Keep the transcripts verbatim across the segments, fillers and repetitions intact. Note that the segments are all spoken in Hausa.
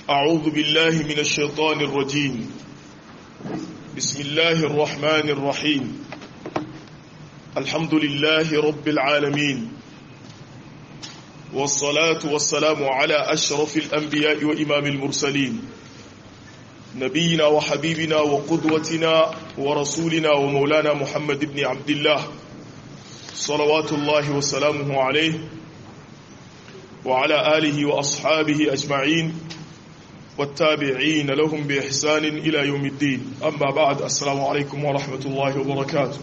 أعوذ بالله من الشيطان الرجيم بسم الله الرحمن الرحيم الحمد لله رب العالمين والصلاة والسلام على أشرف الأنبياء وإمام المرسلين نبينا وحبيبنا وقدوتنا ورسولنا ومولانا محمد بن عبد الله صلوات الله وسلامه عليه وعلى آله وأصحابه أجمعين والتابعين لهم بإحسان إلى يوم الدين أما بعد السلام عليكم ورحمة الله وبركاته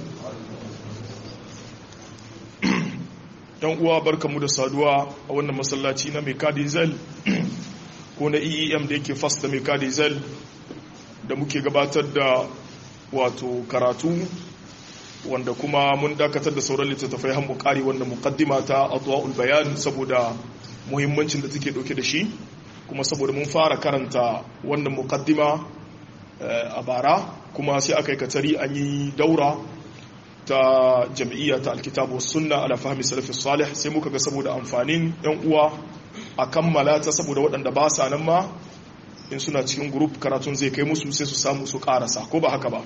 yan uwa barkamu da saduwa a wannan masallaci na Mekadizel ko na E E M da yake fasta Mekadizel da muke gabatar da wato karatu wanda kuma mun dakatar da sauran littattafai har mu kare wannan muqaddima ta Adwa'ul Bayan saboda muhimmancin da take dauke da shi kuma saboda mun fara karanta wannan muqaddima a bara kuma sai aka yi katari an yi daura ta jam'iyya ta alkitabu sunna ala fahmi salafis salih sai muka ga saboda amfanin yan uwa a kammala ta saboda waɗanda ba sa nan ma in suna cikin group karatun zai kai musu sai su samu su karasa ko ba haka ba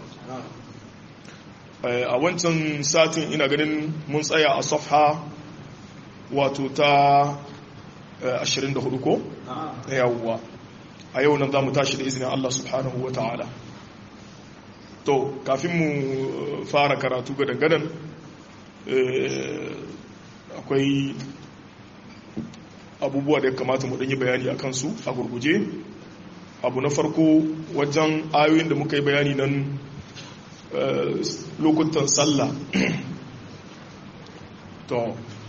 a wancan satin ina ganin mun tsaya a safha wato ta ashirin da hudu ko yawwa a yau nan za mu tashi da izinin Allah subhanahu wa ta'ala to kafin mu fara karatu ga dangadan akwai abubuwa da ya kamata mu ɗanyi bayani a kansu a gurguje abu na farko wajen ayoyin da muka yi bayani nan lokutan sallah to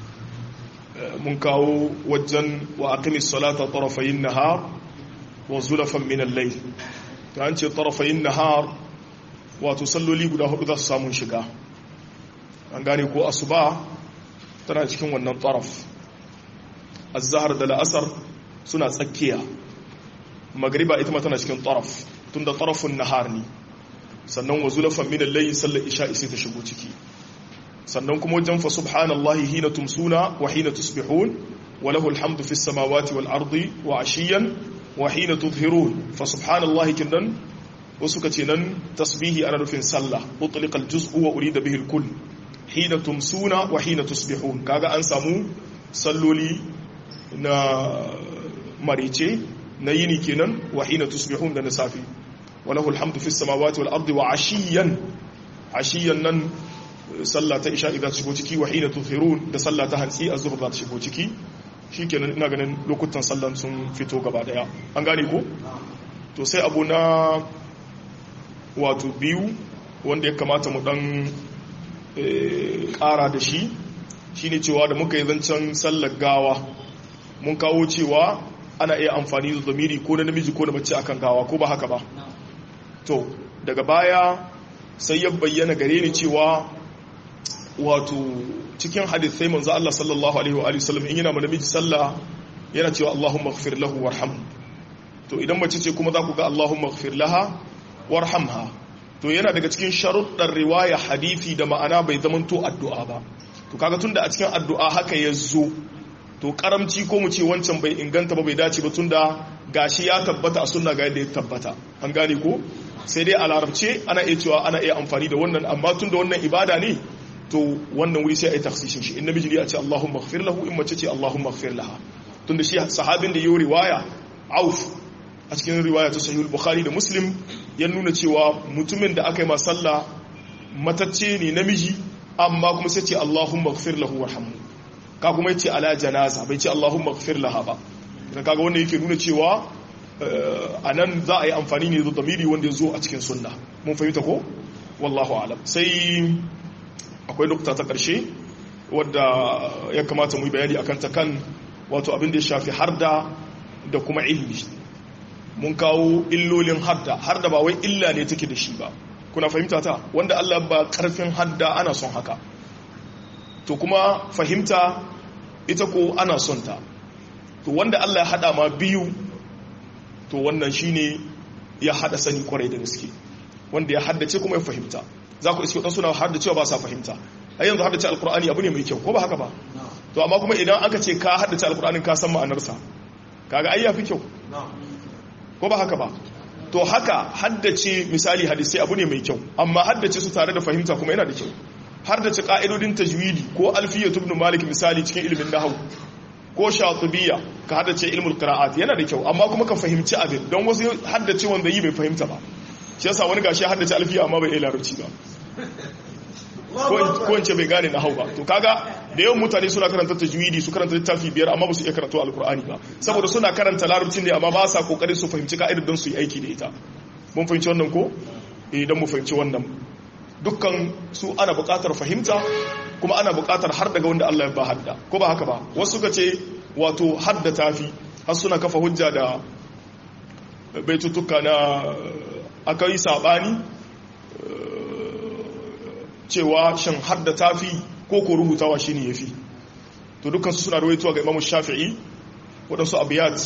mun kawo wajen wa aqimis salata tarafayin nahar wa zulafan min al-layl to an ce tarafayin nahar wato salloli guda hudu za su samu shiga an gane ko asuba tana cikin wannan taraf az-zahr da al-asr suna tsakiya magriba ita ma tana cikin taraf tunda tarafun nahar ne sannan wa zulafan min al-layl sallar isha sai ta shigo ciki sannan kuma wajen fa subhanallahi hina tumsuna wa hina tusbihun wa lahu alhamdu fis samawati wal ardi wa ashiyan wa hina tudhhirun fa subhanallahi kindan wasu kace nan tasbihi ana nufin sallah utliqa aljuz'u wa urida bihi alkull hina tumsuna wa hina tusbihun kaga an samu salloli na marice na yini kenan wa hina tusbihun da na safi wa lahu alhamdu fis samawati wal ardi wa ashiyan ashiyan nan sallah ta isha idan shigo ciki wa hina tuthirun da sallah ta hantsi az-zuhr za ta shigo ciki shikenan ina ganin lokutan sallan sun fito gaba daya an gane ko to sai abu na wato biyu wanda ya kamata mu dan ƙara da shi shine cewa da muka yi zancen sallar gawa mun kawo cewa ana iya amfani da zamiri ko na namiji ko na mace akan gawa ko ba haka ba to daga baya sai ya bayyana gare ni cewa wato cikin hadisai manzo Allah sallallahu alaihi wa alihi wasallam in yana ma namiji sallah yana cewa Allahumma ighfir lahu warhamhu to idan mace ce kuma za ku ga Allahumma ighfir laha warhamha to yana daga cikin sharuɗan riwaya hadisi da ma'ana bai zamanto addu'a ba to kaga tunda a cikin addu'a haka yazo to karamci ko mu ce wancan bai inganta ba bai dace ba tunda gashi ya tabbata a sunna ga yadda ya tabbata an gane ko sai dai a larabce ana iya cewa ana iya amfani da wannan amma tunda wannan ibada ne to wannan wuri sai a yi taksishin shi in namiji ne a ce Allahumma ighfir lahu in mace ce Allahumma ighfir laha tunda shi sahabin da yayi riwaya Auf a cikin riwaya ta Sahih al-Bukhari da Muslim ya nuna cewa mutumin da aka yi masalla matacce ne namiji amma kuma sai ce Allahumma ighfir lahu warhamhu ka kuma yace ala janaza bai ce Allahumma ighfir laha ba dan kaga wannan yake nuna cewa anan za a yi amfani ne da damiri wanda ya zo a cikin sunna mun fahimta ko wallahu a'lam sai akwai nukta ta ƙarshe wadda ya kamata mu yi bayani akan ta kan wato abin da ya shafi harda da kuma ilmi mun kawo illolin harda harda ba wai illa ne take da shi ba kuna fahimta ta wanda Allah ba karfin hadda ana son haka to kuma fahimta ita ko ana son ta to wanda Allah ya hada ma biyu to wannan shine ya hada sani kwarai da gaske wanda ya haddace kuma ya fahimta za ku iske suna haddacewa ba sa fahimta a yanzu haddace alkur'ani abu ne mai kyau ko ba haka ba to amma kuma idan aka ce ka haddace alkur'anin ka san ma'anarsa kaga ai yafi kyau ko ba haka ba to haka haddace misali hadisi abu ne mai kyau amma haddace su tare da fahimta kuma yana da kyau haddace ka'idodin tajwidi ko alfiyatu ibn malik misali cikin ilimin nahwu ko shatibiyya ka haddace ilmul qira'at yana da kyau amma kuma ka fahimci abin don wasu haddace wanda yi bai fahimta ba shi yasa wani gashi haddace alfiya amma bai iya larabci ba ko in ce bai gane nahwu ba to kaga da yawan mutane suna karanta tajwidi su karanta littafi biyar amma ba su iya karatu alqur'ani ba saboda suna karanta larabcin ne amma ba sa kokarin su fahimci ka'idar don su yi aiki da ita mun fahimci wannan ko eh dan mu fahimci wannan dukkan su ana buƙatar fahimta kuma ana buƙatar har daga wanda Allah ya ba hadda ko ba haka ba wasu suka ce wato hadda tafi har suna kafa hujja da baitutuka na akai sabani cewa shin hadda tafi ko ko rubutawa shine yafi to dukkan su suna rawaitowa ga Imam Shafi'i wadansu abiyat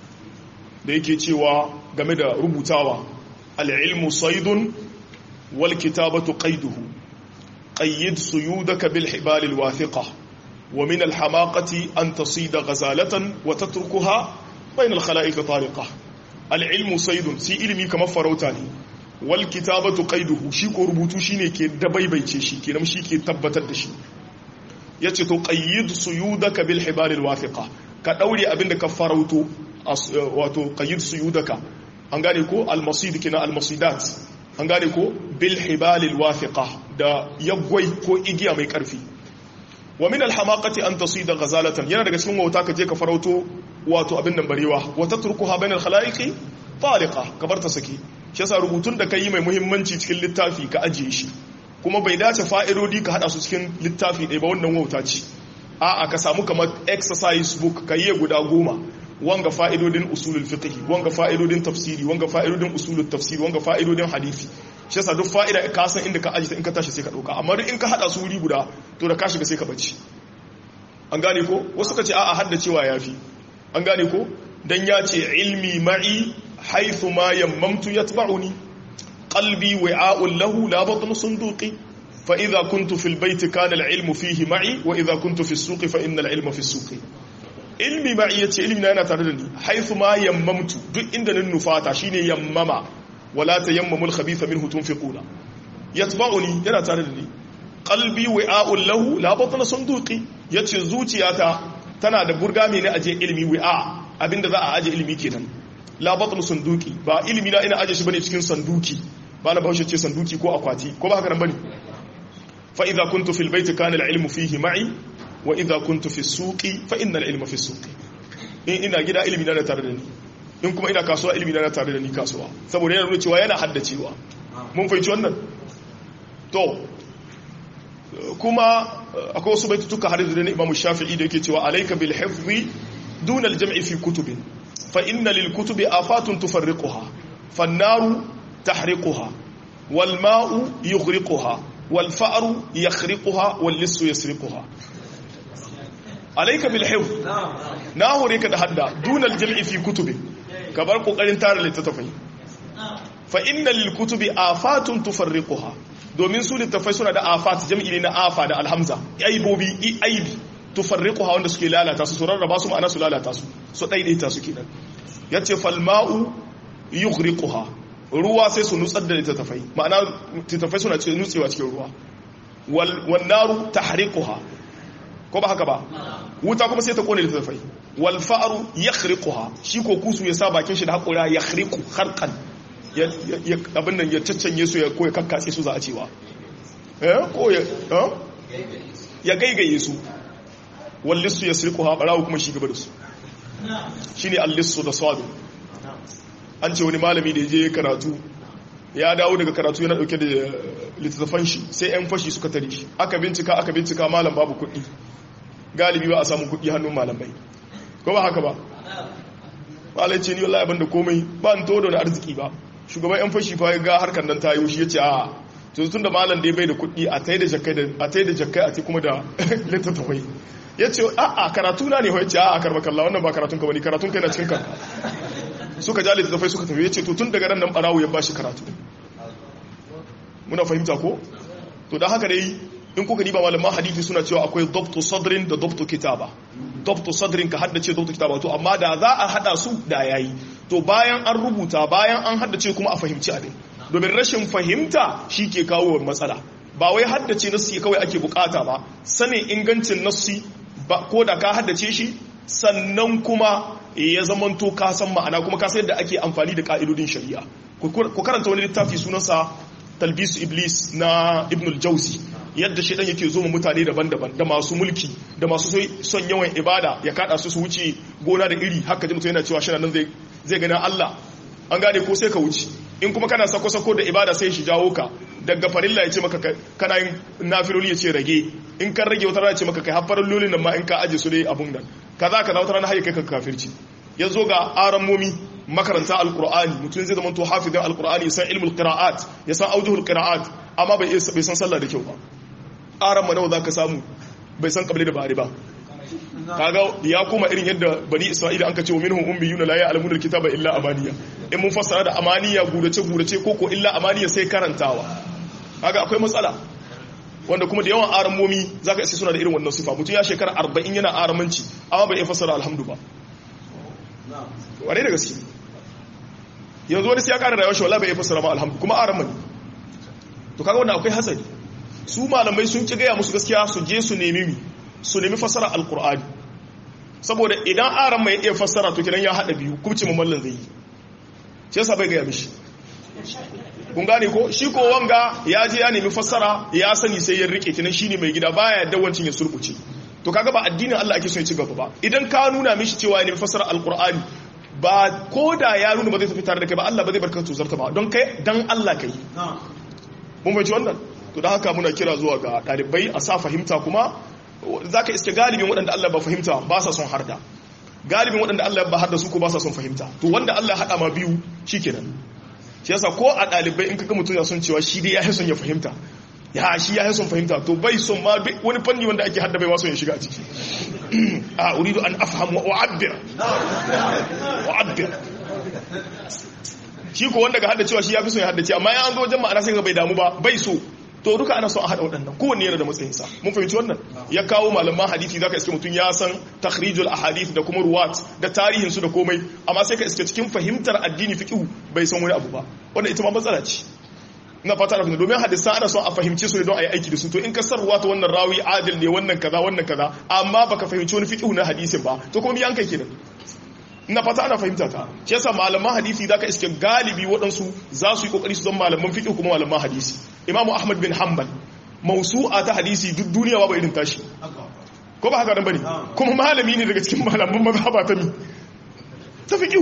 da yake cewa game da rubutawa al-ilmu saydun wal kitabatu qayduhu qayyid suyudaka bil hibal al wathiqa wa min al hamaqati an tasida ghazalatan wa tatrukuha bayna al khalaiq tariqa al ilmu saydun si ilmi kamar farauta ne wal kitabatu qayduhu shi ko rubutu shine ke dabaibaice shi kenan shi ke tabbatar da shi yace to qayyid suyudaka bil hibal al wathiqa ka daure abinda ka farauto wato qayyid suyudaka an gane ko al masid kina al masidat an gane ko bil hibal al wathiqa da yagwai ko igiya mai karfi wa min al hamaqati an tasida ghazalatan yana daga cikin wauta ka je ka farauto wato abin nan barewa wa tatrukuha bain al khalaiqi tariqa kabar ta saki shi yasa rubutun da kai mai muhimmanci cikin littafi ka ajiye shi kuma bai dace fa'idodi ka hada su cikin littafi ɗaya ba wannan wauta ce a'a ka samu kamar exercise book ka yi guda goma wanga fa'idodin usulul fiqh wanga fa'idodin tafsiri wanga fa'idodin usulul tafsir wanga fa'idodin hadisi shi yasa duk fa'ida ka san inda ka ajiye in ka tashi sai ka dauka amma duk in ka hada su wuri guda to da ka shiga sai ka bace an gane ko wasu ka ce a'a haddacewa yafi an gane ko dan ya ce ilmi ma'i haythu ma yammamtu yatba'uni qalbi wi'a'un lahu la batnu sunduqi fa idha kuntu fil bayti kana al ilmu fihi ma'i wa idha kuntu fi as-suqi fa inna al ilma fi as-suqi ilmi ma'i yace ilmi na yana tare da ni haythu ma yammamtu duk inda nan nufata shine yammama wala tayammamul khabitha minhu tunfiquna yatba'uni yana tare da ni qalbi wi'a'un lahu la batna sunduqi yace zuciyata tana da burgami ne aje ilmi wi'a abinda za a aje ilmi kenan la batna sunduqi ba ilmi na ina aje shi bane cikin sanduki ba na bahaushe ce sanduki ko akwati ko ba haka nan bane fa idza kuntu fil bayti kana al ilmu fihi ma'i wa idha kuntu fi suqi fa inna al-ilma fi suqi in ina gida ilimi na tare da ni in kuma ina kasuwa ilimi na tare da ni kasuwa saboda yana nuna cewa yana haddacewa mun fahimci wannan to kuma akwai wasu baitutuka hadisi da Imam Shafi'i da yake cewa alayka bil hifzi dun al-jam'i fi kutubin fa inna lil kutubi afatun tufarriquha fan naru tahriquha wal ma'u yughriquha wal fa'ru yakhriquha wal lissu yasriquha alaika bil hifz na hore ka da hadda dunal jam'i fi kutubi ka bar kokarin tare littattafai fa inna lil kutubi afatun tufarriquha domin su littattafai suna da afat jam'i ne na afa da alhamza aibobi aibi tufarriquha wanda suke lalata su su rarraba su ma'ana su lalata su su daidaita su kenan yace fal ma'u yughriquha ruwa sai su nutsar da littattafai ma'ana littattafai suna cikin nutsewa cikin ruwa wal wan naru tahriquha ko ba haka ba wuta kuma sai ta kone littattafai wal fa'ru yakhriquha shi ko kusu ya sa bakin shi da hakura yakhriqu kharqan ya abin nan ya caccanye su ya koya kakkatse su za a cewa eh ko ya ya gaigaye su wal lissu yasriquha barawo kuma shi gaba da su shine al lissu da sadu an ce wani malami da je karatu ya dawo daga karatu yana dauke da littattafan shi sai yan fashi suka tare shi aka bincika aka bincika malam babu kuɗi galibi ba a samu kuɗi hannun malamai ko ba haka ba malai ce ni wallahi abinda komai ba an todo da arziki ba shugaban yan fashi fa ga harkar nan ta yi shi yace a to tun da malam dai bai da kuɗi a tai da jakkai da a tai da jakkai a tai kuma da littattafai yace a a karatu na ne ho yace a a karbakalla wannan ba karatun ka bane karatun kai na cikin ka suka ja littattafai suka tafi yace to tun daga ran nan barawo ya bashi karatu muna fahimta ko to dan haka dai in kuka diba malaman hadisi suna cewa akwai dabtu sadrin da dabtu kitaba dabtu sadrin ka haddace dabtu kitaba to amma da za a hada su da yayi to bayan an rubuta bayan an haddace kuma a fahimci abin domin rashin fahimta shi ke kawo matsala ba wai haddace nassi kawai ake bukata ba sanin ingancin nassi ba ko da ka haddace shi sannan kuma ya zamanto ka san ma'ana kuma ka san yadda ake amfani da ka'idodin shari'a ku karanta wani littafi sunansa talbis iblis na ibn al-jawzi yadda shedan yake zo mutane daban-daban da masu mulki da masu son yawan ibada ya kada su su wuce gona da iri haka ji mutum yana cewa shi nan zai zai gani Allah an gane ko sai ka wuce in kuma kana sako-sako da ibada sai shi jawo ka daga farilla ya ce maka kana yin nafiloli ya ce rage in kan rage wata rana ce maka kai haffarar lolin nan ma in ka aje su dai abun nan kaza kaza wata rana haye kai ka kafirci ya zo ga aramomi makaranta alqur'ani mutum zai zama to hafizin alqur'ani ya san ilmul qira'at ya san aujuhul qira'at amma bai bai san sallah da kyau ba aran nawa zaka samu bai san kabli da bari ba kaga ya koma irin yadda bani isra'ila an ka ce wa minhum ummiyuna la ya'lamuna alkitaba illa amaniya in mun fassara da amaniya gurace gurace koko illa amaniya sai karantawa kaga akwai matsala wanda kuma da yawan aramomi zaka isa suna da irin wannan sifa mutum ya shekara arba'in yana aramanci amma bai fassara alhamdu ba wane da gaske yanzu wani sai ya kara rayuwar shi wallahi bai fassara ma alhamdu kuma aramani to kaga wannan akwai hatsari su malamai sun ki gaya musu gaskiya su je su nemi mi su nemi fassara alqur'ani saboda idan aran mai iya fassara to kidan ya hada biyu kubci mallan zai yi sai yasa bai gaya mishi kun gane ko shi ko wanga ya je ya nemi fassara ya sani sai ya rike kinan shine mai gida baya yadda wancin ya surkuce to kaga ba addinin Allah ake so ya ci gaba ba idan ka nuna mishi cewa ya nemi fassara alqur'ani ba koda ya nuna ba zai tafi tare da kai ba Allah ba zai barka tuzarta ba don kai dan Allah kai mun bai ci wannan to da haka muna kira zuwa ga dalibai a sa fahimta kuma zaka iske galibin waɗanda Allah ba fahimta ba sa son harda galibin waɗanda Allah ba harda su ko ba sa son fahimta to wanda Allah ya hada ma biyu shikenan shi yasa ko a dalibai in kaga mutum ya son cewa shi dai ya son ya fahimta ya shi ya son fahimta to bai son ma wani fanni wanda ake hadda bai waso ya shiga a ciki a uridu an afham wa u'abbir u'abbir shi ko wanda ga hadda cewa shi ya fi son ya haddace amma ya an zo wajen ma'ana sai ga bai damu ba bai so to duka ana son a hada waɗannan kowanne yana da matsayinsa mun fahimci wannan ya kawo malaman hadisi zaka iske mutum ya san takhrijul ahadith da kuma ruwat da tarihin su da komai amma sai ka iske cikin fahimtar addini fiqh bai san wani abu ba wannan ita ma matsala ce ina fata da domin hadisan ana son a fahimce su ne don a yi aiki da su to in ka san ruwat wannan rawi adil ne wannan kaza wannan kaza amma baka fahimci wani fiqh na hadisin ba to kuma biyan kai kenan ina fata ana fahimta ta shi yasa malaman hadisi zaka iske galibi waɗansu za su yi kokari su zama malaman fiqh kuma malaman hadisi imamu ahmad bin hanbal mausu'a ta hadisi duk duniya ba irin tashi ko ba haka dan bane kuma malami ne daga cikin malaman mazhaba ta mi ta fiqh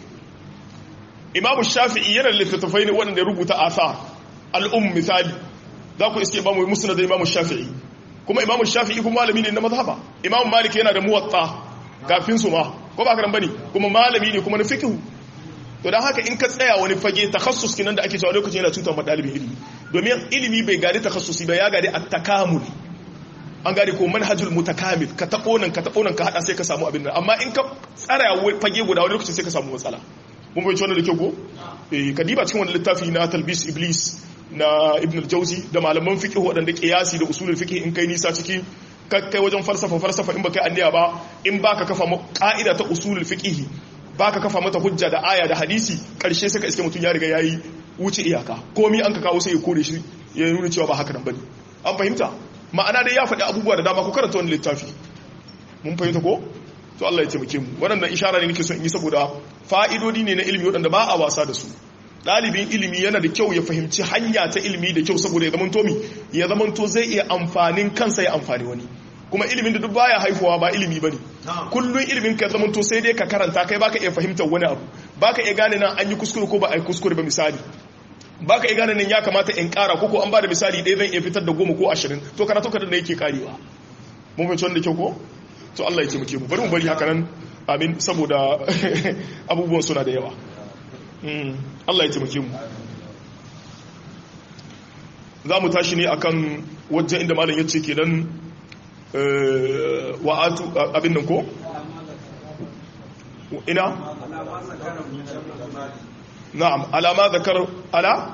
imamu shafi'i yana da littattafai ne wanda ya rubuta asa al-umm misali za ku iske imamu musnad da imamu shafi'i kuma imamu shafi'i kuma malami ne na mazhaba imamu malik yana da muwatta kafin su ma ko ba haka bane kuma malami ne kuma na fiqh to dan haka in ka tsaya wani fage takhassus kinan da ake cewa lokacin yana cutar madalibin ilimi domin ilimi bai gari takhassusi ba ya gari at-takamul an gari ko manhajul mutakamil ka tabo nan ka tabo nan ka hada sai ka samu abin nan amma in ka tsara fage guda wani lokacin sai ka samu matsala mun bai wannan da kyau ko eh kadiba cikin wannan littafi na talbis iblis na ibn al-jawzi da malaman fiqh wadanda qiyasi da usulul fiqh in kai nisa ciki kai wajen falsafa falsafa in baka anniya ba in baka kafa ka'ida ta usulul fiqh baka kafa mata hujja da aya da hadisi karshe sai ka iske mutun ya riga yayi wuce iyaka komai an ka kawo sai ya kore shi ya nuna cewa ba haka nan bane an fahimta ma'ana dai ya faɗi abubuwa da dama ku karanta wannan littafi mun fahimta ko to Allah ya taimake mu wannan ishara ne nake so in yi saboda fa'idodi ne na ilimi wadanda ba a wasa da su dalibin ilimi yana da kyau ya fahimci hanya ta ilimi da kyau saboda ya zamanto mi ya zamanto zai iya amfanin kansa ya amfani wani kuma ilimin da duk baya haifuwa ba ilimi bane kullun ilimin ka zamanto sai dai ka karanta kai baka iya fahimtar wani abu baka iya gane nan an yi kuskure ko ba a yi kuskure ba misali baka iya gane nan ya kamata in kara ko ko an ba da misali ɗaya zan iya fitar da goma ko ashirin to karatu ka da yake karewa mun fahimci wanda kyau ko to Allah ya taimake mu bari mu bari haka nan amin saboda abubuwan suna da yawa Allah ya taimake mu za mu tashi ne akan wajen inda malam yace kenan wa'atu abin nan ko ina na'am alama zakar ala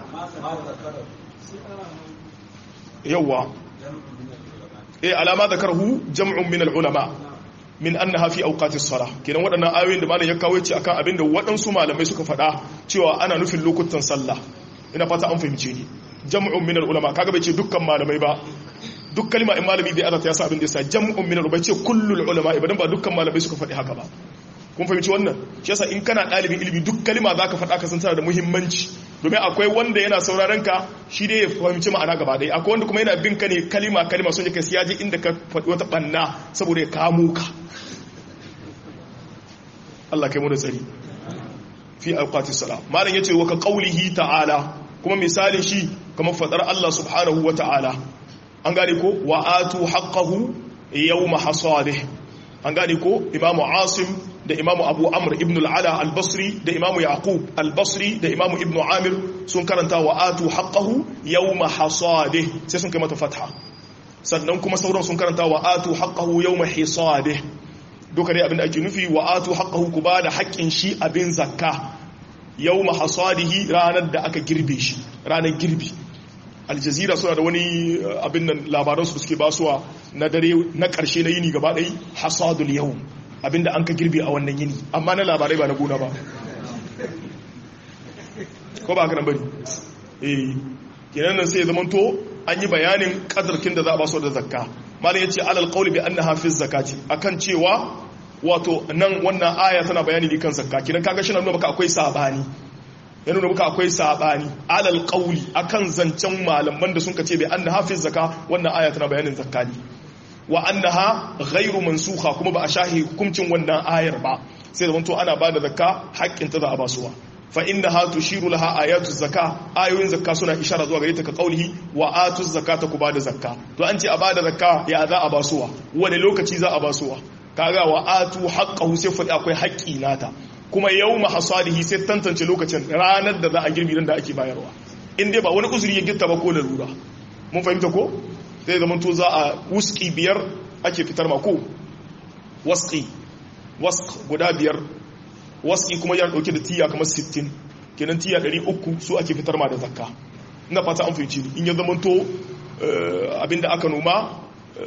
yawa eh alama zakarhu jam'un min al-ulama min annaha fi awqatis salah kenan waɗannan ayoyin da malam ya kawo ce akan abin da waɗansu malamai suka faɗa cewa ana nufin lokutan sallah ina fata an fahimce ni jam'un min ulama kaga bai ce dukkan malamai ba duk kalma in malami bai azata ya sa abin da yasa jam'un min bai ce kullul ulama idan ba dukkan malamai suka faɗi haka ba kun fahimci wannan shi yasa in kana ɗalibin ilimi duk kalma zaka faɗa ka san tana da muhimmanci domin akwai wanda yana sauraron ka shi dai ya fahimci ma'ana gaba ɗaya akwai wanda kuma yana bin ka ne kalima kalima sun yake siya je inda ka faɗi wata ɓanna saboda ya kamo ka Allah kai mu da tsari fi awqatis salat malam yace wa ka qaulihi ta'ala kuma misalin shi kamar fadar Allah subhanahu wa ta'ala an gane ko wa atu haqqahu yawma hasadih an gane ko imamu asim da imamu abu amr ibn al-ala al-basri da imamu yaqub al-basri da imamu ibn amir sun karanta wa atu haqqahu yawma hasadih sai sun kai mata fatha sannan kuma sauran sun karanta wa atu haqqahu yawma hisadih duka dai abin da ake nufi wa atu haqqahu ku ba da haƙƙin shi abin zakka yawma hasadihi ranar da aka girbe shi ranar girbi aljazira suna da wani abin nan labaran su suke basuwa na dare na karshe na yini gaba ɗaya hasadul yawm abinda an ka girbe a wannan yini amma na labarai ba na gona ba ko ba haka nan bane eh kenan nan sai ya zamanto an yi bayanin kadarkin da za a ba su da zakka malam yace alal qawli bi annaha fi zakati akan cewa wato nan wannan aya tana bayani ne kan zakka kidan kaga shi nan baka akwai sabani yana nuna baka akwai sabani alal qawli akan zancen malaman da sun kace bi anna hafiz zakka wannan aya tana bayanin zakka ne wa annaha ghairu mansukha kuma ba a shahi hukuncin wannan ayar ba sai da wanto ana bada zakka haƙƙin ta za a basuwa fa innaha tushiru laha ayatu zakka ayoyin zakka suna ishara zuwa gare ta ka qaulihi wa atuz zakata ku bada zakka to an ce a bada zakka ya za a basuwa wani lokaci za a basuwa kaga wa atu haqqahu sai fa akwai haƙƙi nata kuma yawma hasadihi sai tantance lokacin ranar da za a girbi dan da ake bayarwa in dai ba wani uzuri ya gitta ba ko lalura mun fahimta ko sai zaman to za a wuski biyar ake fitar ma ko wasqi wasq guda biyar wasqi kuma yana dauke da tiya kamar sittin kenan tiya ɗari uku su ake fitar ma da zakka ina fata an fahimci in ya zaman to abinda aka noma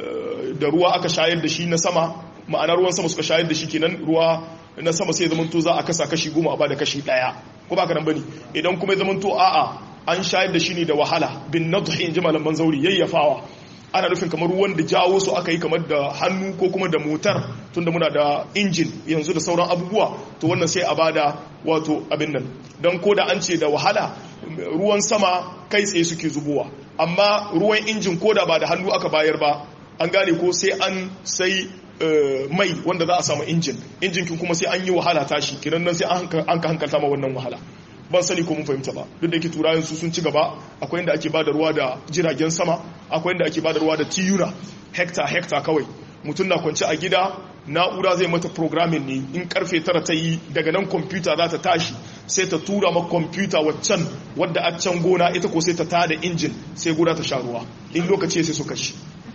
da ruwa aka shayar da shi na sama ma'ana ruwan sama suka shayar da shi kenan ruwa na sama sai zamanto za a kasa kashi goma a bada kashi daya ko ba ka nan bane idan kuma zamanto a'a an shayar da shi ne da wahala bin nadhi in ji malaman zauri yayyafawa ana nufin kamar ruwan da jawo su aka yi kamar da hannu ko kuma da motar tunda muna da injin yanzu da sauran abubuwa to wannan sai a bada wato abin nan dan ko da an ce da wahala ruwan sama kai tsaye suke zubowa amma ruwan injin ko da ba da hannu aka bayar ba an gane ko sai an sai mai wanda za a samu injin injin kin kuma sai an yi wahala tashi kiran nan sai an ka hankalta ma wannan wahala ban sani ko mun fahimta ba duk da yake turayen su sun ci gaba akwai inda ake bada ruwa da jiragen sama akwai inda ake bada ruwa da tiyuna hectare hectare kawai mutum na kwance a gida na'ura zai mata programming ne in karfe tara ta yi daga nan kwamfuta za ta tashi sai ta tura ma kwamfuta waccan wadda a can gona ita ko sai ta tada injin sai gona ta sha ruwa in lokaci sai su kashi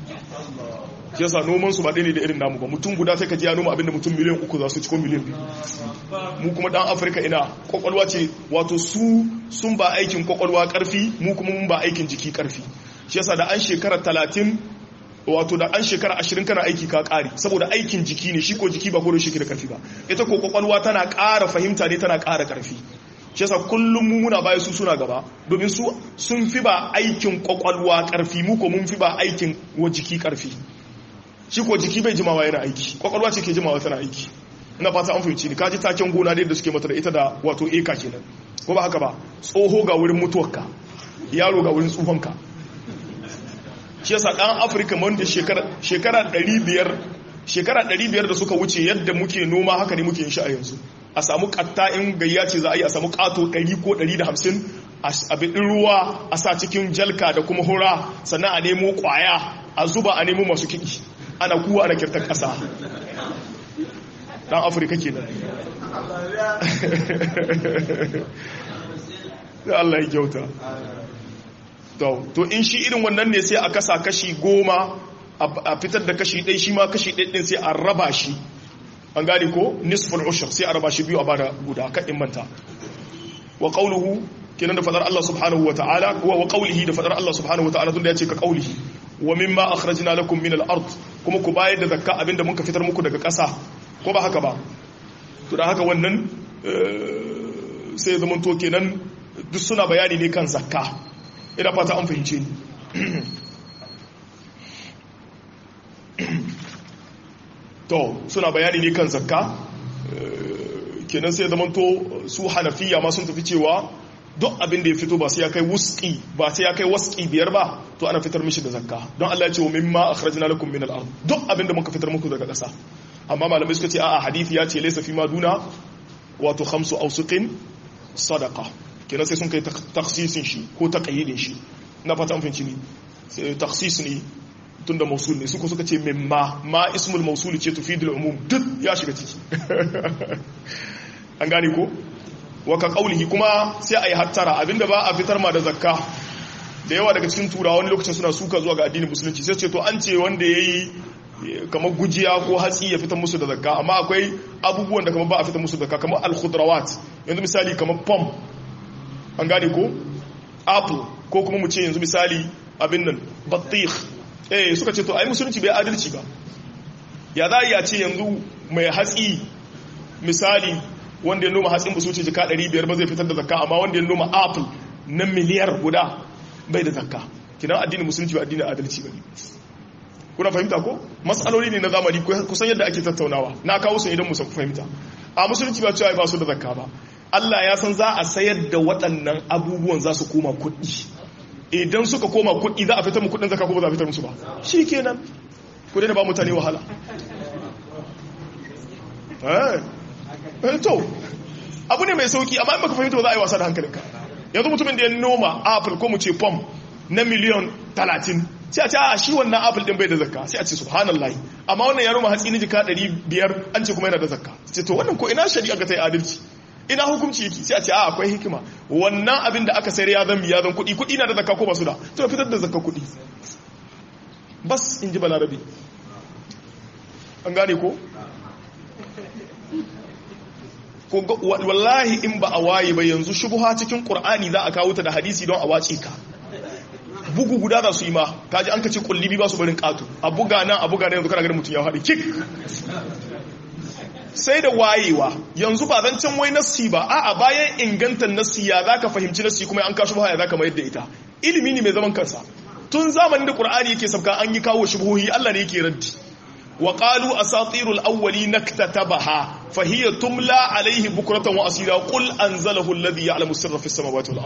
shi yasa noman su ba ɗaya ne da irin namu ba mutum guda sai ka ji ya noma abinda mutum miliyan uku za su ci ko miliyan biyu mu kuma dan afirka ina kwakwalwa ce wato su sun ba aikin kwakwalwa karfi mu kuma mun ba aikin jiki karfi shi yasa da an shekara talatin wato da an shekara ashirin kana aiki ka ƙari saboda aikin jiki ne shi ko jiki ba ko da shi da karfi ba ita ko kwakwalwa tana ƙara fahimta ne tana ƙara karfi shi yasa kullum mu muna baya su suna gaba domin su sun fi ba aikin kwakwalwa karfi mu ko mun fi ba aikin wa jiki karfi shi ko jiki bai jimawa yana aiki kwakwalwa ce ke jimawa tana aiki ina fata an fahimci ni kaji taken gona da yadda suke mata da ita da wato eka kenan ko ba haka ba tsoho ga wurin mutuwarka yaro ga wurin tsufanka shi yasa dan afirka wanda shekara shekara ɗari biyar shekara ɗari biyar da suka wuce yadda muke noma haka ne muke yin shi a yanzu a samu katta in gayya ce za a yi a samu kato ɗari ko ɗari da hamsin a biɗin ruwa a sa cikin jalka da kuma hura sannan a nemo kwaya a zuba a nemo masu kiɗi ana kuwa ana kirtar ƙasa ɗan afirka ke nan da Allah ya kyauta to in shi irin wannan ne sai a kasa kashi goma a fitar da kashi ɗai shi ma kashi ɗai sai a raba shi an gane ko nisful ushur sai a raba shi biyu a bada guda kan in manta wa qawluhu kenan da fadar Allah subhanahu wa ta'ala wa qawlihi da fadar Allah subhanahu wa ta'ala tunda ya ce ka qawlihi wa mimma akhrajna lakum min al-ard kuma ku bayar da zakka abinda muka fitar muku daga ƙasa ko ba haka ba to da haka wannan sai zaman to kenan duk suna bayani ne kan zakka ina fata an fahimce ni to suna bayani ne kan zakka kenan sai zaman to su hanafiya ma sun tafi cewa duk abin da ya fito ba sai ya kai wuski ba sai ya kai waski biyar ba to ana fitar mishi da zakka don Allah ya ce wa mimma akhrajna lakum min al-ard duk abin da muka fitar muku daga ƙasa amma malamai suka ce a'a hadisi ya ce laysa fi ma duna wato khamsu awsuqin sadaqa kenan sai sun kai takhsisin shi ko taqyidin shi na fata an fahimci ni sai takhsis ne tunda mausul ne suka suka ce mimma ma ismul mausul ce tufidul umum duk ya shiga ciki an gane ko waka kaulihi kuma sai a yi hattara abinda ba a fitar ma da zakka da yawa daga cikin turawa wani lokacin suna suka zuwa ga addinin musulunci sai ce to an ce wanda ya yi kamar gujiya ko hatsi ya fitar musu da zakka amma akwai abubuwan da kamar ba a fitar musu da zakka kamar alkhudrawat yanzu misali kamar pom an gane ko apple ko kuma mu ce yanzu misali abin nan batikh eh suka ce to ai musulunci bai adalci ba ya za a ce yanzu mai hatsi misali wanda ya noma hatsin ba su ce jika ɗari biyar ba zai fitar da zakka amma wanda ya noma apple na miliyar guda bai da zakka kidan addinin musulunci ba addinin adalci ba ne kuna fahimta ko matsaloli ne na zamani kusan yadda ake tattaunawa na kawo su idan musa ku fahimta a musulunci ba cewa ba su da zakka ba Allah ya san za a sayar da waɗannan abubuwan za su koma kuɗi idan suka koma kuɗi za a fitar mu kuɗin zakka ko ba za a fitar musu ba shikenan ku daina ba mutane wahala eh to abu ne mai sauki amma in baka fahimta ba za a yi wasa da hankalinka yanzu mutumin da ya noma apple ko mu ce pom na miliyan talatin sai a ce a shi wannan apple din bai da zakka sai a ce subhanallahi amma wannan ya noma hatsi na jika ɗari biyar an ce kuma yana da zakka sai to wannan ko ina shari'a ga ta yi adalci ina hukunci yake sai a ce a akwai hikima wannan abin da aka sayar ya zan biya zan kuɗi kuɗi na da zakka ko ba su da to fitar da zakka kuɗi bas in ji balarabi an gane ko wallahi in ba a waye ba yanzu shubuha cikin qur'ani za a kawo ta da hadisi don a wace ka bugu guda za su yi ma kaji an kace kullibi ba su barin katu a buga nan a buga nan yanzu kana ganin mutun ya haɗe kik sai da wayewa yanzu ba zan can wai nassi ba a'a bayan ingantan nassi ya zaka fahimci nassi kuma an ka shubuha ya zaka mayar da ita ilimi ne mai zaman kansa tun zamanin da qur'ani yake sabka an yi kawo shubuhi Allah ne yake raddi وقالوا أساطير الأولين اكتتبها فهي تملى عليه بكرة وأصيلا قل أنزله الذي يعلم السر في السماوات والأرض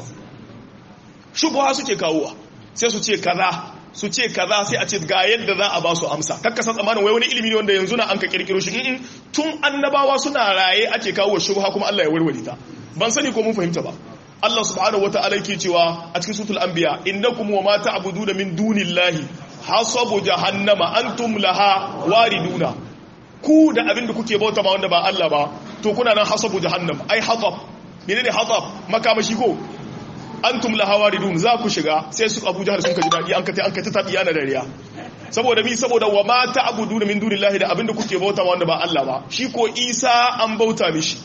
شبهة suke kawowa sai su ce kaza su ce kaza sai a ce ga yadda za a ba su amsa kakka san tsamanin wai wani ilimi ne wanda yanzu na an ka kirkiro shi tun annabawa suna raye ake kawo shubha kuma Allah ya warware ta ban sani ko mun fahimta ba Allah subhanahu wataala yake cewa a cikin suratul anbiya innakum wa ma ta'buduna min dunillahi hasabu jahannama antum laha wariduna ku da abinda kuke bauta ma wanda ba Allah ba to kuna nan hasabu jahannam ai hatab menene hatab makamashi ko antum laha waridun za ku shiga sai su Abu Jahal sun kaji dadi an kace an kace tabiya na dariya saboda mi saboda wa ma ta'buduna min dunillahi da abinda kuke bauta ma wanda ba Allah ba shi ko Isa an bauta mishi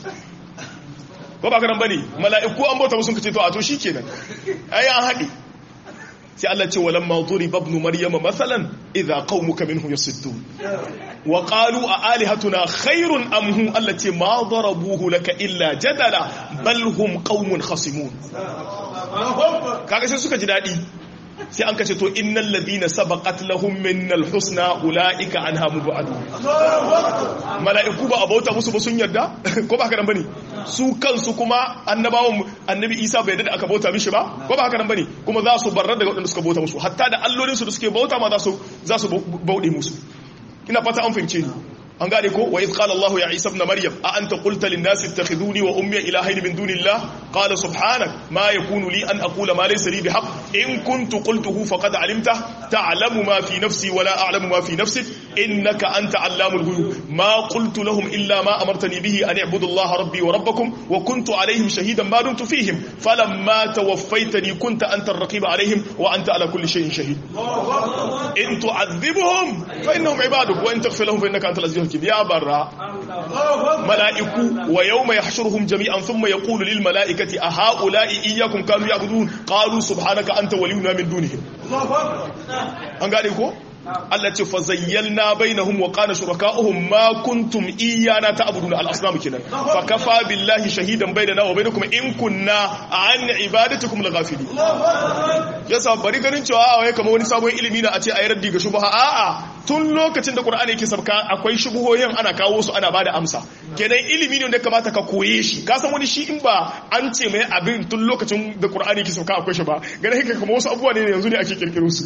ba ba karan bane mala'iku an bauta musu kace to a to shikenan ai an haɗe sai Allah ce walamma duriba ibn maryama mathalan idha qaumuka minhu yasiddun wa qalu a alihatuna khairun am hum allati ma darabuhu laka illa jadala bal hum qaumun khasimun kaga sai suka ji dadi sai an kace to innal ladina sabaqat lahum minnal husna ulaika anha mubadun mala'iku ba abauta musu ba sun yarda ko ba haka nan bane su kansu kuma annabawan annabi Isa bai yarda aka bauta mishi ba ko ba haka nan bane kuma za su barrar daga wadanda suka bauta musu hatta da allolin su da suke bauta ma za su za su baude musu ina fata an fahimce ni an gane ko wa idh qala Allah ya Isa ibn Maryam a anta qulta lin nasi ittakhiduni wa ummi ilahayn min dunillah qala subhanak ma yakunu li an aqula ma laysa li bihaq in kuntu qultuhu faqad alimta ta'lamu ma fi nafsi wa la a'lamu ma fi nafsik innaka anta allamul ghuyub ma qultu lahum illa ma amartani bihi an i'budu Allah rabbi wa rabbakum wa kuntu alayhim shahidan ma dumtu fihim falamma tawaffaytani kunta anta ar-raqiba alayhim wa anta ala kulli shay'in shahid in tu'adhibhum fa innahum ibaduk wa in taghfir lahum fa innaka antal azizul ya barra mala'iku wa yawma yahshuruhum jami'an thumma yaqulu lil mala'ikati a ha'ula'i iyyakum kanu ya'budun qalu subhanaka anta waliyuna min dunihim an gane ko Allah ce fa zayyalna bainahum wa qala shuraka'uhum ma kuntum iyyana ta'buduna al-asnam kinan fa kafa billahi shahidan bainana wa bainakum in kunna an ibadatikum laghafilin yasa bari ganin cewa wai kamar wani sabon ilimi na a ce ayi raddi ga shubha a'a tun lokacin da Qur'ani yake sabka akwai shubuhoyin ana kawo su ana bada amsa kenan ilimi ne wanda kamata ka koye shi ka san wani shi in ba an ce mai abin tun lokacin da Qur'ani yake sabka akwai shi ba ganin haka kamar wasu abubuwa ne yanzu ne ake kirkiro su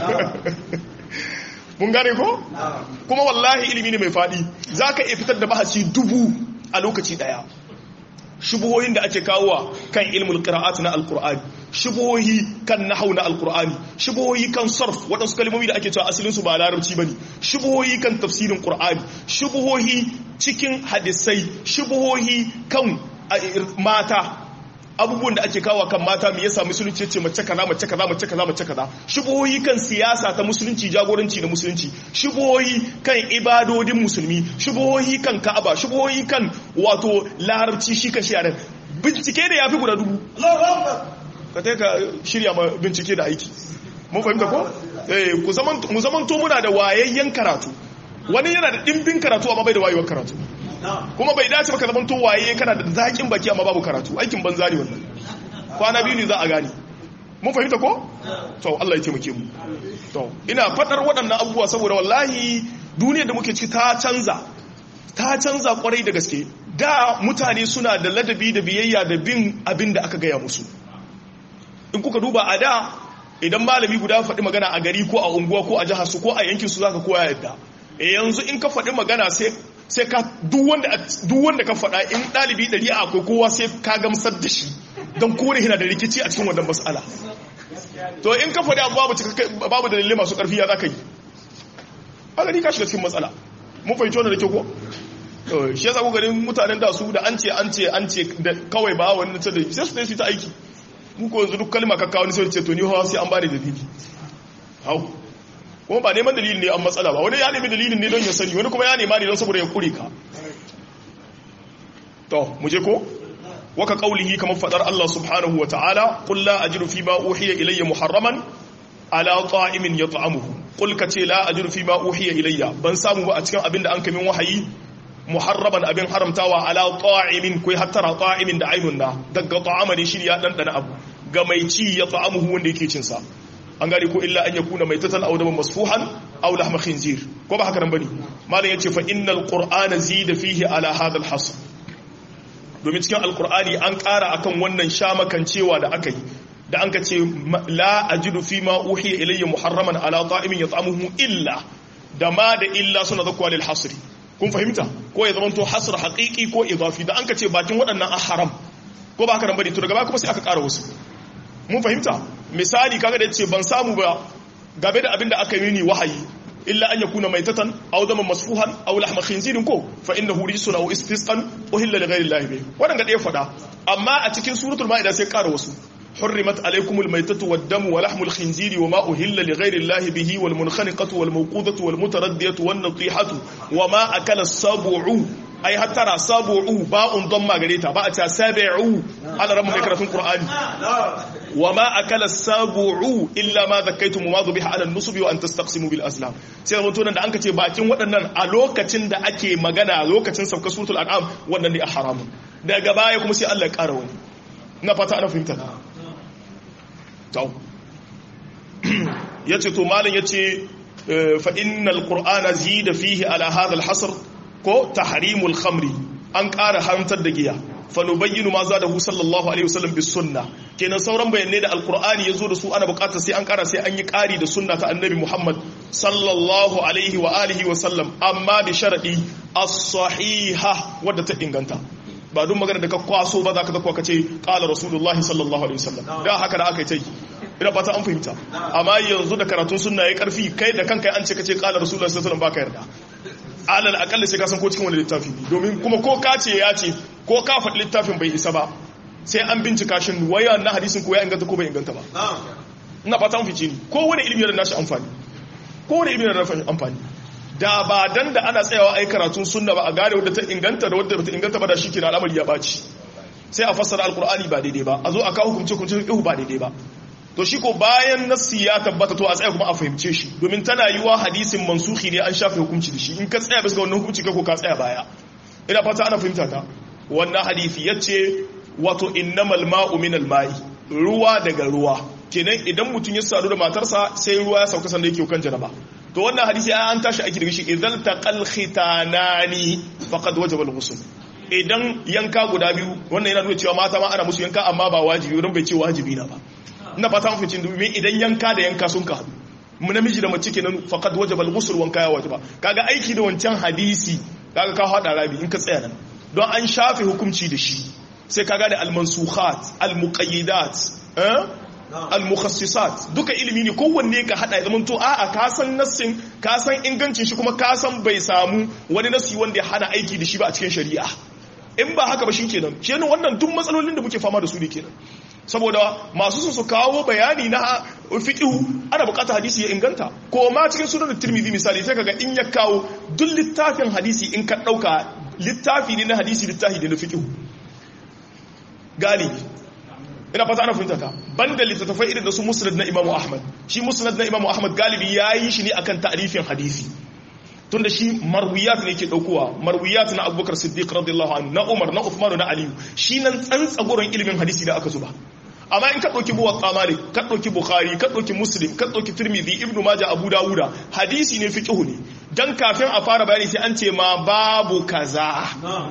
mun gane ko kuma wallahi ilimi ne mai fadi zaka iya fitar da bahasi dubu a lokaci daya shubuhohin da ake kawowa kan ilmul qira'at na alqur'ani shubuhohi kan nahwu na alqur'ani shubuhohi kan sarf wadansu kalmomi da ake cewa asalin su ba larabci bane shubuhohi kan tafsirin qur'ani shubuhohi cikin hadisai shubuhohi kan mata abubuwan da ake kawo kan mata me yasa musulunci ce mace kaza mace kaza mace kaza mace kaza shubuhohi kan siyasa ta musulunci jagoranci na musulunci shubuhohi kan ibadodin musulmi shubuhohi kan ka'aba shubuhohi kan wato larabci shi kan shiyaran bincike da yafi guda dubu ka ta ka shirya ma bincike da aiki mun fahimta ko eh ku zaman mu zaman to muna da wayayyen karatu wani yana da dimbin karatu amma bai da wayewar karatu kuma bai dace baka zaman to waye kana da zakin baki amma babu karatu aikin banza ne wannan kwana biyu ne za a gane mun fahimta ko to Allah ya taimake mu to ina fadar waɗannan abubuwa saboda wallahi duniyar da muke ciki ta canza ta canza kwarai da gaske da mutane suna da ladabi da biyayya da bin abin da aka gaya musu in kuka duba a da idan malami guda faɗi magana a gari ko a unguwa ko a jihar su ko a yankin su zaka koya yadda yanzu in ka faɗi magana sai sai ka duk wanda ka faɗa in ɗalibi ɗari a akwai kowa sai ka gamsar da shi don kore hina da rikici a cikin wannan mas'ala to in ka faɗi babu babu dalilai masu ƙarfi ya za ka yi a gani ka shiga cikin matsala mun fahimci wannan da ke ko shi yasa ku ganin mutanen da su da an ce an ce an ce da kawai ba wani nace da sai su dai su ta aiki mu ko yanzu duk kalma ka kawo ni sai ce to ni hawa sai an bani dalili hau kuma ba neman dalilin ne an matsala ba wani ya nemi dalilin ne don ya sani wani kuma ya nema ne don saboda ya kure ka to mu je ko waka qaulihi kamar fadar Allah subhanahu wa ta'ala qul la ajidu fi ma uhiya ilayya muharraman ala ta'imin yat'amuhu qul ka ce la ajidu fi ma uhiya ilayya ban samu ba a cikin abin da an kamin wahayi muharraban abin haramtawa ala ta'imin kai hattara ta'imin da ainun na daga ta'ama ne shi ya dandana abu ga mai ci ya ta'amuhu wanda yake cin sa an gari ko illa an yakuna maitatan aw daman masfuhan aw lahma khinzir ko ba haka nan bane malam yace fa innal qur'ana zida fihi ala hadha al hasr domin cikin alqur'ani an ƙara akan wannan shamakan cewa da aka yi da an ka ce la ajidu fi ma uhiya ilayya muharraman ala ta'imin yat'amuhu illa da ma da illa suna zakwa lil hasri kun fahimta ko ya zamanto hasr haqiqi ko idafi da an ka ce bakin waɗannan haram ko ba haka nan bane to daga baya kuma sai aka ƙara wasu mun fahimta misali kaga da yace ban samu ba gabe da abinda aka yi ni wahayi illa an yakuna maitatan aw daman masfuhan aw lahma khinzirin ko fa innahu rijsun aw istisqan uhilla li ghayri llahi bih wadanga da ya fada amma a cikin suratul maida sai ƙara wasu حرمت عليكم الميتة والدم ولحم الخنزير وما أهل لغير الله به والمنخنقة والموقوذة والمتردية والنطيحة وما أكل السبع أي حتى سبع باء ضم غريتا باء سبع على رب ذكرة القرآن وما أكل السبع إلا ما ذكيتم وما ذبح على النصب وأن تستقسموا بالأزلام sai mun tunan da an kace bakin waɗannan a lokacin da ake magana lokacin sauka suratul an'am wannan ne a haramun daga baya kuma sai Allah ya ƙara wani na fata ana fahimta ya ce to malin ya ce fa'innal ƙur'ana zi da fihi ala hadal hasar ko tahrimul khamri an ƙara haramtar da giya fanubayyinu ma za da hu sallallahu alaihi wasallam bis sunna kenan sauran bayanai da alƙur'ani ya zo da su ana buƙatar sai an ƙara sai an yi ƙari da sunna ta annabi muhammad sallallahu alaihi wa alihi wasallam amma da sharaɗi as-sahiha wadda ta inganta ba duk magana da ka kwaso ba za ka zakwa ka ce ƙala rasulullahi sallallahu alaihi wasallam da haka da aka yi ta yi ina fata an fahimta amma yanzu da karatun sunna ya karfi kai da kanka an ce ka ce ƙala rasulullahi sallallahu alaihi wasallam ba ka yarda alal akalla sai ka san ko cikin wani littafi domin kuma ko ka ce ya ce ko ka faɗi littafin bai isa ba sai an bincika shin waya na hadisin ko ya inganta ko bai inganta ba ina fata an fice ni ko wani ilimi da nashi amfani ko wani ilimi da nashi amfani da ba dan da ana tsayawa ai karatun sunna ba a gane wadda ta inganta da wadda bata inganta ba da shike na al'amari ya baci sai a fassara alqur'ani ba daidai ba a zo a kawo hukunce hukunce fiqh ba daidai ba to shi ko bayan nassi ya tabbata to a tsaya kuma a fahimce shi domin tana yiwa hadisin mansuhi ne an shafe hukunci da shi in ka tsaya bisa ga wannan hukunci kai ko ka tsaya baya ina fata ana fahimta ta wannan hadisi yace wato innamal ma'u minal ma'i ruwa daga ruwa kenan idan mutum ya sadu da matarsa sai ruwa ya sauka sanda yake kan janaba to wannan hadisi an tashi aiki daga shi idan taqal khitanani faqad wajaba al-ghusl idan yanka guda biyu wannan yana nuna cewa mata ma ana musu yanka amma ba wajibi don bai ce wajibi na ba ina fata mun fitin domin idan yanka da yanka sun ka hadu mu namiji da mace kenan faqad wajaba al-ghusl wanka ya wajaba kaga aiki da wancan hadisi kaga ka hada rabi in ka tsaya nan don an shafe hukunci da shi sai kaga da al-mansukhat al-muqayyidat eh al-mukhassisat duka ilimi ne kowanne ka hada ya zamanto a'a ka san nassin ka san ingancin shi kuma ka san bai samu wani nassi wanda ya hana aiki da shi ba a cikin shari'a in ba haka ba shikenan kenan wannan duk matsalolin da muke fama da su ne kenan saboda masu su su kawo bayani na fiqhu ana bukatar hadisi ya inganta ko ma cikin sunan Tirmidhi misali sai kaga in ya kawo duk littafin hadisi in ka dauka littafi ne na hadisi littafi ne na fiqhu galibi ina fata ana fahimta ta banda littattafai irin da su musnad na Imam Ahmad shi musnad na Imam Ahmad galibi yayi shi ne akan ta'rifin hadisi tunda shi marwiyat ne yake daukowa marwiyat na Abubakar Siddiq radiyallahu anhu na Umar na Uthman na Ali shi nan tsantsagoran ilimin hadisi da aka zuba amma in ka dauki Muwatta Malik ka dauki Bukhari ka dauki Muslim ka dauki Tirmidhi Ibn Majah Abu Dawuda hadisi ne fiqhu ne dan kafin a fara bayani sai an ce ma babu kaza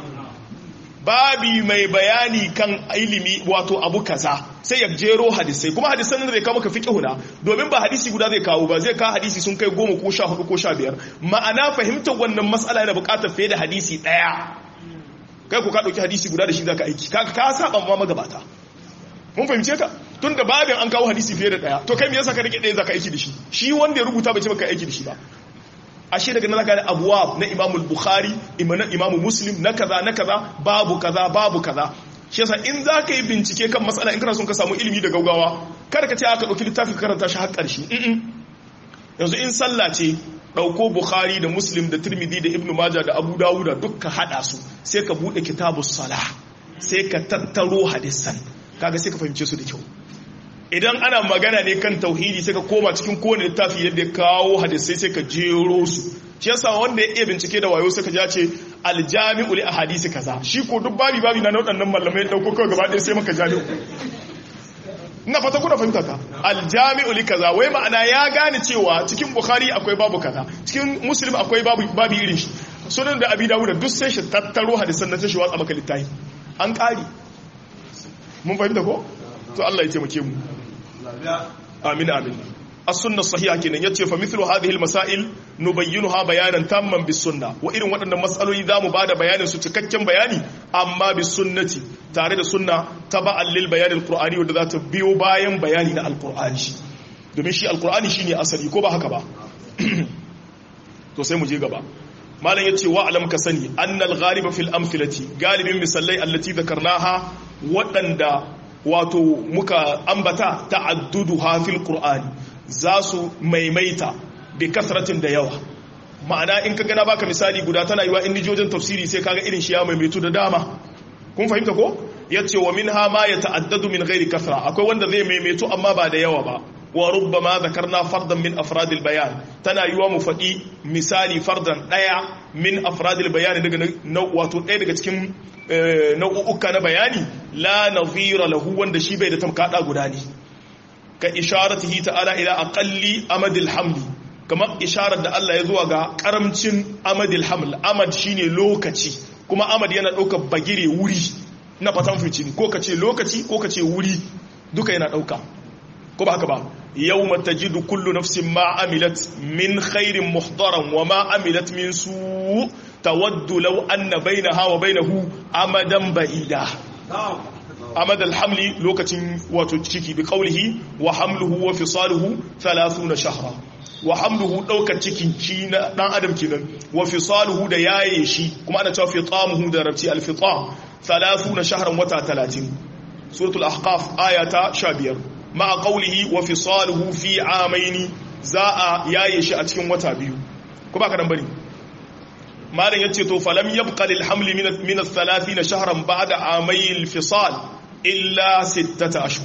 babi mai bayani kan ilimi wato abu kaza sai ya jero hadisai kuma hadisan da zai kawo maka fiqhu na domin ba hadisi guda zai kawo ba zai kawo hadisi sun kai goma ko sha hudu ko sha biyar ma'ana fahimtar wannan matsala yana buƙatar fiye da hadisi ɗaya kai ko ka ɗauki hadisi guda da shi zaka aiki ka ka saba ma magabata mun fahimce ka tun da babin an kawo hadisi fiye da ɗaya to kai me yasa ka rike ɗaya zaka aiki da shi shi wanda ya rubuta bai ce maka aiki da shi ba ashe daga nan zaka da abwab na Imam al-Bukhari na Imam Muslim na kaza na kaza babu kaza babu kaza shi yasa in zaka yi bincike kan matsala in kana son ka samu ilimi da gaugawa kada ka ce aka dauki littafi ka karanta shi har karshe yanzu in sallah ce dauko Bukhari da Muslim da Tirmidhi da Ibn Majah da Abu Dawud da dukka hada su sai ka bude kitabus salah sai ka tattaro hadisan kaga sai ka fahimce su da kyau idan ana magana ne kan tauhidi sai ka koma cikin kowane littafi yadda ya kawo hadisai sai ka jero su shi yasa wanda ya iya bincike da wayo sai ka ja ce aljami'u li ahadisi kaza shi ko duk babi babi na wadannan mallamai dauko kawai gaba ɗaya sai maka jami'u ina fata kuna fahimta ka aljami'u li kaza wai ma'ana ya gane cewa cikin bukhari akwai babu kaza cikin muslim akwai babu babu irin shi sunan da abi dawud duk sai shi tattaro hadisan nan sai shi watsa maka littafi an kari mun fahimta ko to Allah ya taimake mu amin amin as-sunnah sahiha kenan yace fa mithlu hadhihi al-masail nubayyinuha bayanan tamman bis sunnah wa irin waɗannan mas'aloli zamu bada bayanin su cikakken bayani amma bis sunnati tare da sunna taba'an lil bayan al-qur'ani wanda za ta biyo bayan bayani na al-qur'ani domin shi al-qur'ani shine asali ko ba haka ba to sai mu je gaba malam yace wa alam ka sani annal ghaliba fil amthilati galibin misallai allati dhakarnaha waɗanda wato muka ambata ta'addudu hafil qur'ani za su maimaita bi kasratin da yawa ma'ana in ka gana baka misali guda tana yiwa in nijojin tafsiri sai kaga irin shi ya maimaitu da dama kun fahimta ko yace wa minha ma yata'addadu min ghairi kasra akwai wanda zai maimaitu amma ba da yawa ba wa rubbama zakarna fardan min afradil bayan tana yiwa mu faɗi misali fardan daya min afradil bayan daga wato daya daga cikin nau'uka na bayani la nazira lahu wanda shi bai da tamkada guda ne ka isharatihi ta'ala ila aqalli amadil hamli kamar isharar da Allah ya zuwa ga karamcin amadil haml amad shine lokaci kuma amad yana daukar bagire wuri na fatan fici ko kace lokaci ko kace wuri duka yana dauka ko ba haka ba yawma tajidu kullu nafsin ma amilat min khairin muhdaran wa ma amilat min su tawaddu law anna bainaha wa bainahu amadan ba'ida amad alhamli lokacin wato ciki bi qawlihi wa hamluhu wa fisaluhu thalathuna shahra wa hamluhu daukar cikin shi na dan adam kenan wa fisaluhu da yaye shi kuma ana cewa fitamuhu da rabti alfitam thalathuna shahran wata talatin suratul ahqaf ayata sha biyar ma qawlihi wa fisaluhu fi amaini za a yaye shi a cikin wata biyu ko ba ka dan bari malam yace to falam yabqa lil hamli min min thalathina shahran ba'da amay al fisal illa sittata ashhur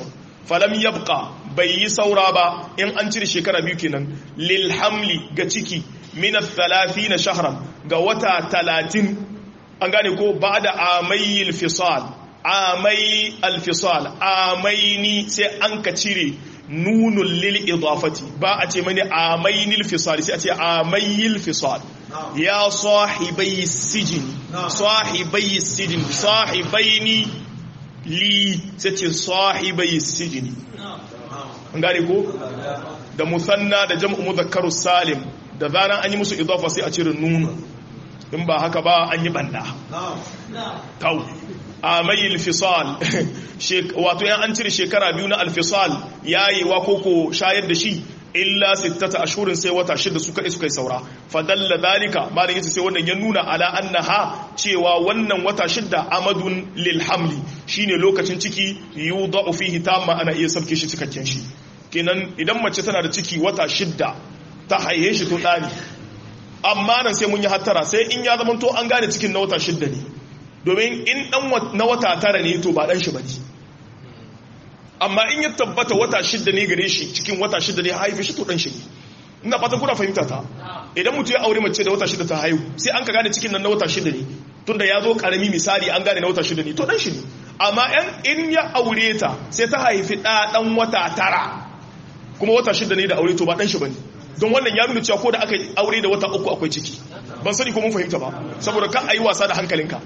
falam yabqa bai yi saura ba in an cire shekara biyu kenan lil hamli ga ciki min thalathina shahran ga wata talatin an gane ko ba'da amayil fisal amai alfisal amaini sai an ka cire nunul lil idafati ba a ce mani amainil fisal sai a ce amayil fisal ya sahibai sijin sahibai sijin sahibaini li sai ce sahibai sijin an gane ko da musanna da jam'u mudhakkaru salim da zaran an yi musu idafa sai a cire nunu in ba haka ba an yi banda tau amai alfisal wato yan an cire shekara biyu na alfisal yayi wa koko shayar da shi illa sittata ashhurin sai wata shida su kai suka yi saura fadalla dalika malin yace sai wannan ya nuna ala annaha cewa wannan wata shida amadun lil hamli shine lokacin ciki yudau fihi tamma ana iya sabke shi cikakken shi kenan idan mace tana da ciki wata shida ta haihe shi to dani amma nan sai mun yi hattara sai in ya zama to an gane cikin na wata shida ne domin in dan na wata tara ne to ba dan shi bane amma in ya tabbata wata shida ne gare shi cikin wata shida ne haife shi to dan shi ne ina fatan kuna fahimta ta idan mutum ya aure mace da wata shida ta haihu sai an ka gane cikin nan na wata shida ne tunda ya zo karami misali an gane na wata shida ne to dan shi ne amma in ya aure ta sai ta haifi da dan wata tara kuma wata shida ne da aure to ba dan shi bane don wannan ya nuna cewa ko da aka aure da wata uku akwai ciki ban sani ko mun fahimta ba saboda kan ayi wasa da hankalinka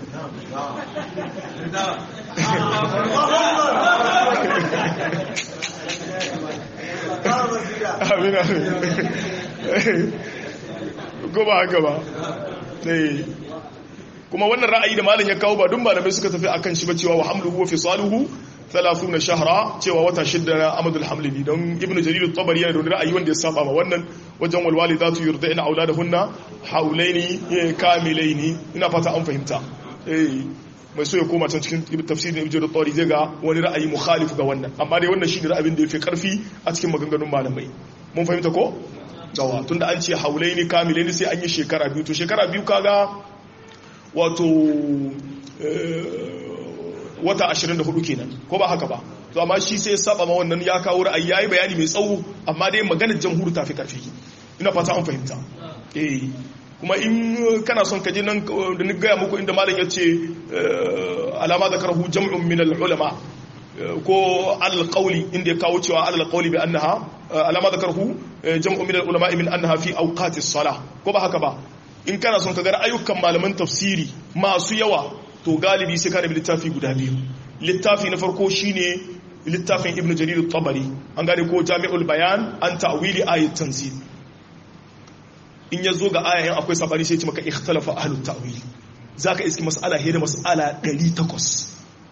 gaba haka ba kuma wannan ra'ayi da malam ya kawo ba dun malamai suka tafi akan shi ba cewa wa hamluhu wa fisaluhu thalathuna shahra cewa wata shidda na amadul hamli ne don ibnu jarir at-tabari yana da ra'ayi wanda ya saba ma wannan wajen wal walidatu yurdina auladahunna haulaini kamilaini ina fata an fahimta eh mai so ya koma can cikin tafsirin ibnu jarir at-tabari zai ga wani ra'ayi mukhalif ga wannan amma dai wannan shine ra'ayin da yafi karfi a cikin maganganun malamai mun fahimta ko dawa tunda an ce haulaini kamilaini sai an yi shekara biyu to shekara biyu kaga wato wata ashirin da hudu kenan ko ba haka ba to amma shi sai saba ma wannan ya kawo ra'ayi yayi bayani mai tsawo amma dai maganar jamhuri ta fi karfi ina fata an fahimta eh kuma in kana son ka je nan da ni ga muku inda malam yace alama zakarhu jam'un min al-ulama ko al-qawli inda ya kawo cewa al-qawli bi annaha alama zakarhu jam'un min al-ulama min annaha fi awqati as-salah ko ba haka ba in kana son ka ga ayyukan malaman tafsiri masu yawa to galibi sai ka da littafi guda biyu littafi na farko shine littafin ibnu jarir at-tabari an gane ko jami'ul bayan an ta'wili ayat tanzil in yazo ga ayayen akwai sabani sai ya ce maka ikhtalafa ahlut ta'wil zaka iski mas'ala hira mas'ala ɗari takwas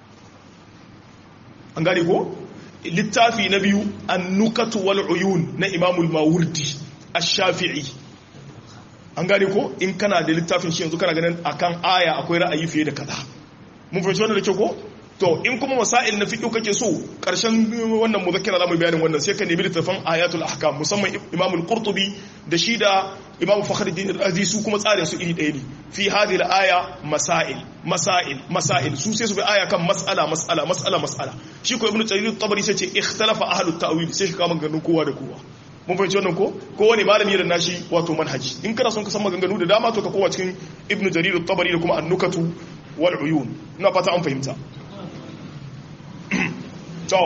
an gane ko littafi na biyu an-nukatu wal uyun na imamul mawardi ash-shafi'i an gane ko in kana da littafin shi yanzu kana ganin akan aya akwai ra'ayi fiye da kaza mun fahimci wannan da kyau ko to in kuma masail na fiqh kake so karshen wannan muzakkira zamu bayanin wannan sai ka nemi littafin ayatul ahkam musamman imam al-qurtubi da shi da imam fakhruddin al-razi su kuma tsarin su iri ɗaya ne fi hadhihi al-aya masail masail masail su sai su bi aya kan mas'ala mas'ala mas'ala mas'ala shi ko ibnu jarir at-tabari sai ce ikhtalafa ahlut ta'wil sai shi ka ganin kowa da kowa mun fahimci wannan ko kowane malami da nashi wato manhaji in kana son ka san maganganu da dama to ka kowa cikin ibnu jarir at-tabari da kuma an-nukatu wal uyun ina fata an fahimta to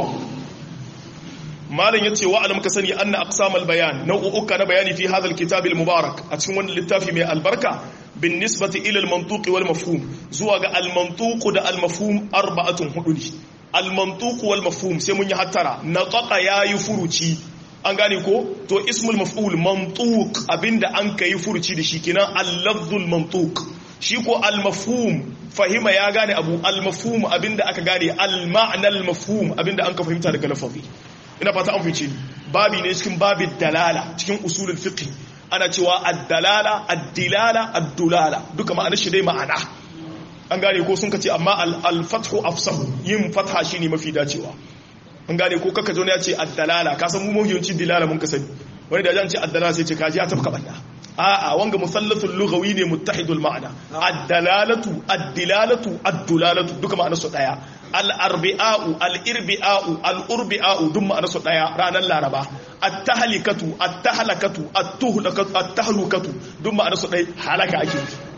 malam yace wa alam ka sani anna aqsamal bayan nau'uka na bayani fi hadha al-kitab al-mubarak a cikin wannan littafi mai albarka bin nisbati ila al-mantuq wal mafhum zuwa ga al-mantuq da al-mafhum arba'atun hudu ne al-mantuq wal mafhum sai mun yi hattara nataqa yayi furuci an gane ko to ismul maf'ul mantuq abinda an kai furuci da shi kenan al-lafzul mantuq shi ko al-mafhum fahima ya gane abu al-mafhum abinda aka gane al-ma'na al-mafhum abinda an ka fahimta daga lafazi ina fata an fice babi ne cikin babin dalala cikin usulul fiqh ana cewa ad-dalala ad-dilala ad-dulala duka ma'anar shi dai ma'ana an gane ko sun kace amma al-fathu afsahu yin fatha shine mafi dacewa an gane ko kaka zo ne ya ce ad-dalala ka san mu muhimmanci dilala mun ka sani wani da ya ce ad-dalala sai ce kaji ya tafka banda a'a wanga musallatul lughawi ne muttahidul ma'ana ad-dalalatu ad-dilalatu ad-dulalatu duka ma'anar su daya al-arbi'a'u al-irbi'a'u al-urbi'a'u duk ma'ana su daya ranar laraba at-tahlikatu at-tahlakatu at-tuhlakatu at-tahlukatu duk ma'ana su dai halaka ake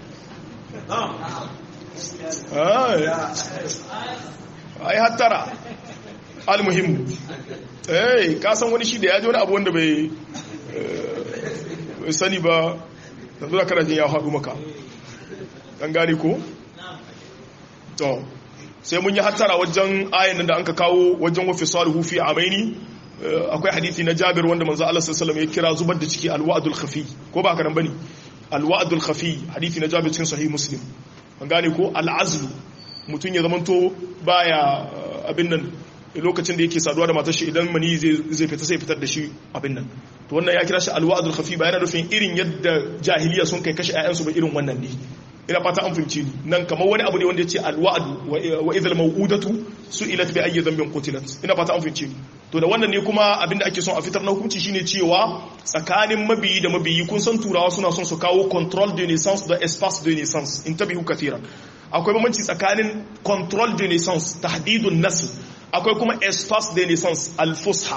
ai hattara al-muhim eh ka san wani shi da ya ji wani abu wanda bai sani ba yanzu da karajin ya haɗu maka ɗan gani ko? to sai mun yi hattara wajen ayin da an ka kawo wajen wafi salihu fi amaini akwai hadithi na jabir wanda manzo Allah sallallahu alaihi wasallam ya kira zubar da ciki alwa'dul khafi ko ba ka nan bane alwa'dul khafi hadithi na jabir cikin sahih muslim an gane ko al'azlu mutun ya zamanto baya abin nan lokacin da yake saduwa da matar shi idan mani zai fita sai fitar da shi abin nan to wannan ya kira shi alwa'dul khafi ba yana nufin irin yadda jahiliya sun kai kashe ƴaƴansu ba irin wannan ne ina fata an fahimci ni nan kamar wani abu ne wanda yace alwa'du wa idhal maw'udatu su'ilat bi ayyi dhanbin qutilat ina fata an fahimci ni to da wannan ne kuma abinda ake son a fitar na hukunci shine cewa tsakanin mabiyi da mabiyi kun san turawa suna son su kawo control de naissance da espace de naissance intabihu katira akwai bambanci tsakanin control de naissance tahdidun nasl akwai kuma espace de naissance al-fusha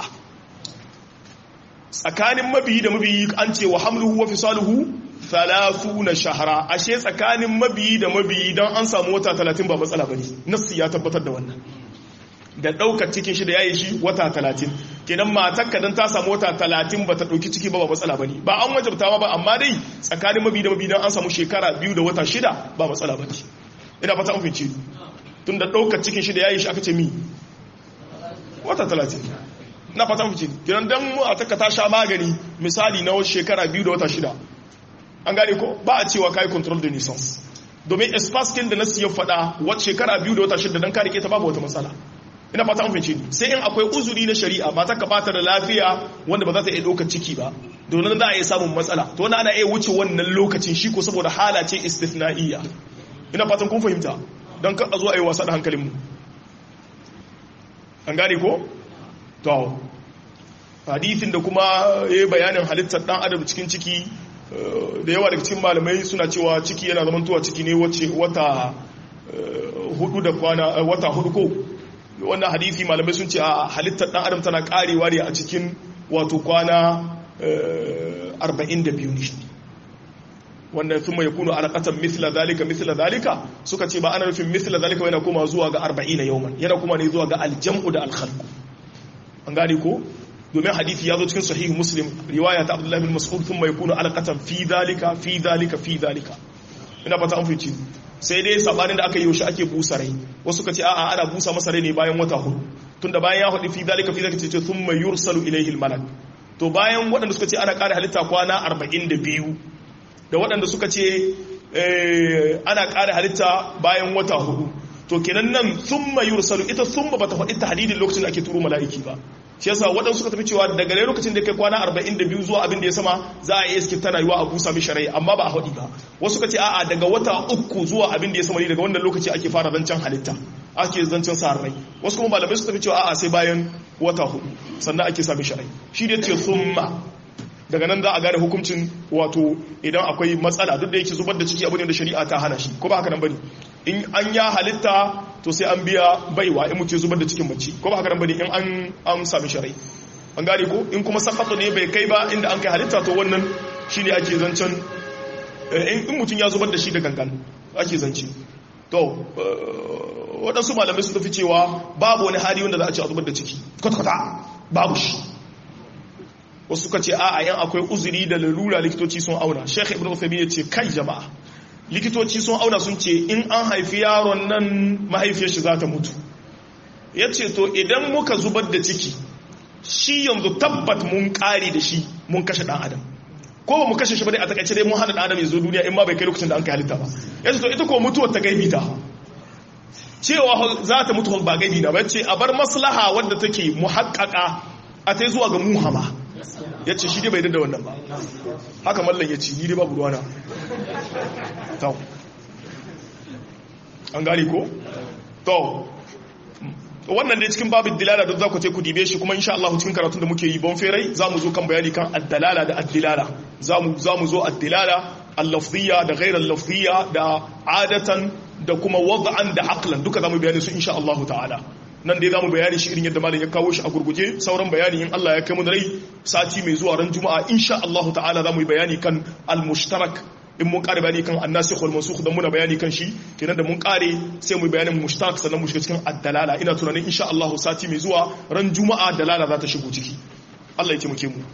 tsakanin mabiyi da mabiyi an ce wa hamluhu wa fisaluhu thalathuna shahra ashe tsakanin mabiyi da mabiyi dan an samu wata talatin ba matsala bane nassi ya tabbatar da wannan da daukar cikin shi da yayi shi wata talatin kenan matarka dan ta samu wata talatin ba ta dauki ciki ba ba matsala bane ba an wajabta ba amma dai tsakanin mabiyi da mabiyi dan an samu shekara biyu da wata shida ba matsala bane ina fata an fice tun da daukar cikin shi da yayi shi aka ce mi wata talatin na fata fice kenan dan mu a taka ta sha magani misali na shekara biyu da wata shida an gane ko ba a cewa kai control de naissance domin espace kin da nasu ya fada wata shekara biyu da wata shida dan ka rike ta babu wata matsala ina fata an fice sai in akwai uzuri na shari'a mata ka bata da lafiya wanda ba za ta iya daukar ciki ba domin za a iya samun matsala to wannan ana iya wuce wannan lokacin shi ko saboda hala ce istithna'iyya ina fatan kun fahimta dan ka zo a yi wasa da hankalin mu an gane ko to hadithin da kuma yayi bayanin halittar dan adam cikin ciki da yawa daga cikin malamai suna cewa ciki yana zamantowa ciki ne wacce wata hudu da kwana wata hudu ko wannan hadisi malamai sun ce a halittar dan adam tana karewa ne a cikin wato kwana arba'in da biyu ne wannan kuma ya kunu alaqatan mithla zalika mithla zalika suka ce ba ana nufin mithla zalika yana kuma zuwa ga arba'in yawman yana kuma ne zuwa ga aljam'u da alkhalq an gane ko domin hadisi ya zo cikin sahih muslim riwaya ta abdullahi bin mas'ud thumma yakunu alaqatan fi dhalika fi dhalika fi dhalika ina fata an fice sai dai sabanin da aka yi shi ake busa rai wasu kace a'a ana busa masa rai ne bayan wata hudu tunda bayan ya hudu fi dhalika fi dhalika ce thumma yursalu ilayhi almalak to bayan waɗanda suka ce ana kare halitta kwana arba'in da biyu da waɗanda suka ce ana kare halitta bayan wata hudu to kenan nan thumma yursalu ita thumma bata faɗi tahdidin lokacin da ake turo mala'iki ba shi yasa waɗansu suka tafi cewa daga lokacin da kai kwana arba'in da biyu zuwa abin da ya sama za a iya iske tana yiwa a busa mishi rai amma ba a haɗi ba wasu suka ce a'a daga wata uku zuwa abin da ya sama ne daga wannan lokaci ake fara zancen halitta ake zancen sa rai wasu kuma malamai suka tafi cewa a'a sai bayan wata hudu sannan ake sa mishi rai shi da ce summa daga nan za a gane hukuncin wato idan akwai matsala duk da yake zubar da ciki abu ne da shari'a ta hana shi ko ba haka nan bane in an ya halitta to sai an biya baiwa in mutum zubar da cikin mace ko ba haka nan bane in an an sami sharai an gane ko in kuma sakatu ne bai kai ba inda an kai halitta to wannan shine ake zancen in mutum ya zubar da shi da gangan ake zance to waɗansu malamai su tafi cewa babu wani hali wanda za a ce a zubar da ciki kwata-kwata babu shi wasu suka ce a'a yan akwai uzuri da lalura likitoci sun auna Sheikh Ibn Uthaymeen ya ce kai jama'a likitoci sun auna sun ce in an haifi yaron nan mahaifiyar shi za ta mutu ya ce to idan muka zubar da ciki shi yanzu tabbat mun kare da shi mun kashe dan adam ko ba mu kashe shi ba dai a takaice dai mun hana dan adam ya zo duniya in ma bai kai lokacin da an kai halitta ba ya ce to ita ko mutuwar ta gaibi ta cewa za ta mutu ba gaibi da ba ya ce a bar maslaha wadda take muhaqqaqa a ta zuwa ga muhamma ya ce shi dai bai da wannan ba haka mallan ya ce ni dai babu ruwana to an gani ko to wannan dai cikin babin dilala duk za ku ce ku dibe shi kuma insha Allah cikin karatun da muke yi bon ferai za mu zo kan bayani kan addalala da addilala za mu zo addilala al-lafziyya da ghairar lafziyya da adatan da kuma wad'an da aqlan duka zamu bayani su insha Allah ta'ala nan dai zamu bayani shi irin yadda malam ya kawo shi a gurguje sauran bayani in Allah ya kai mu da rai sati mai zuwa ran juma'a insha Allah ta'ala zamu yi bayani kan al-mushtarak in mun kare bayani kan annasikh wal mansukh dan muna bayani kan shi kenan da mun kare sai mu bayanin mushtarak sannan mu shiga cikin ad-dalala ina tunanin insha Allah sati mai zuwa ran juma'a dalala za ta shigo ciki Allah ya taimake mu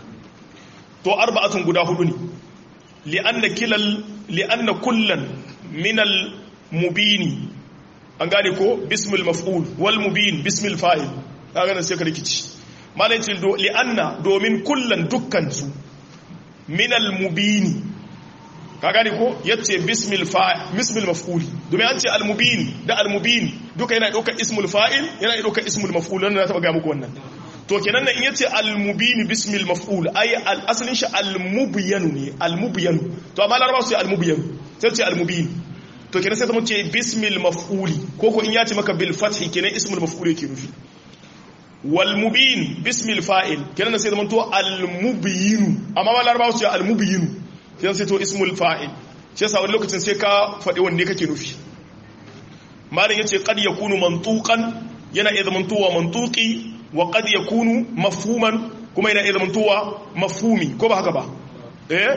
to arba'atun guda hudu ne li'anna kilal li'anna kullan min al-mubini an gane ko bismil maf'ul wal mubin bismil fa'il kaga nan sai ka rikici malai ce do li'anna domin kullan dukkan su min al-mubini ka gane ko yace bismil fa'il bismil maf'uli domin an ce al-mubin da al-mubin duka yana daukar ismul fa'il yana daukar ismul maf'ul wannan na taba ga muku wannan to kenan nan in yace al-mubin bismil maf'ul ay al-aslin shi al-mubyan ne al-mubyan to amma laraba su al-mubyan sai ce al-mubin to kenan sai ta mun ce bismil maf'uli ko ko in yace maka bil fathi kenan ismul maf'ul yake nufi wal mubin bismil fa'il kenan sai ta mun to al-mubyin amma laraba su al-mubyin sai sai to ismul fa'il shi yasa wani lokacin sai ka faɗi wanne kake nufi malin yace qad yakunu mantuqan yana iya zamantowa mantuqi wa qad yakunu mafhuman kuma yana iya zamantowa mafhumi ko ba haka ba eh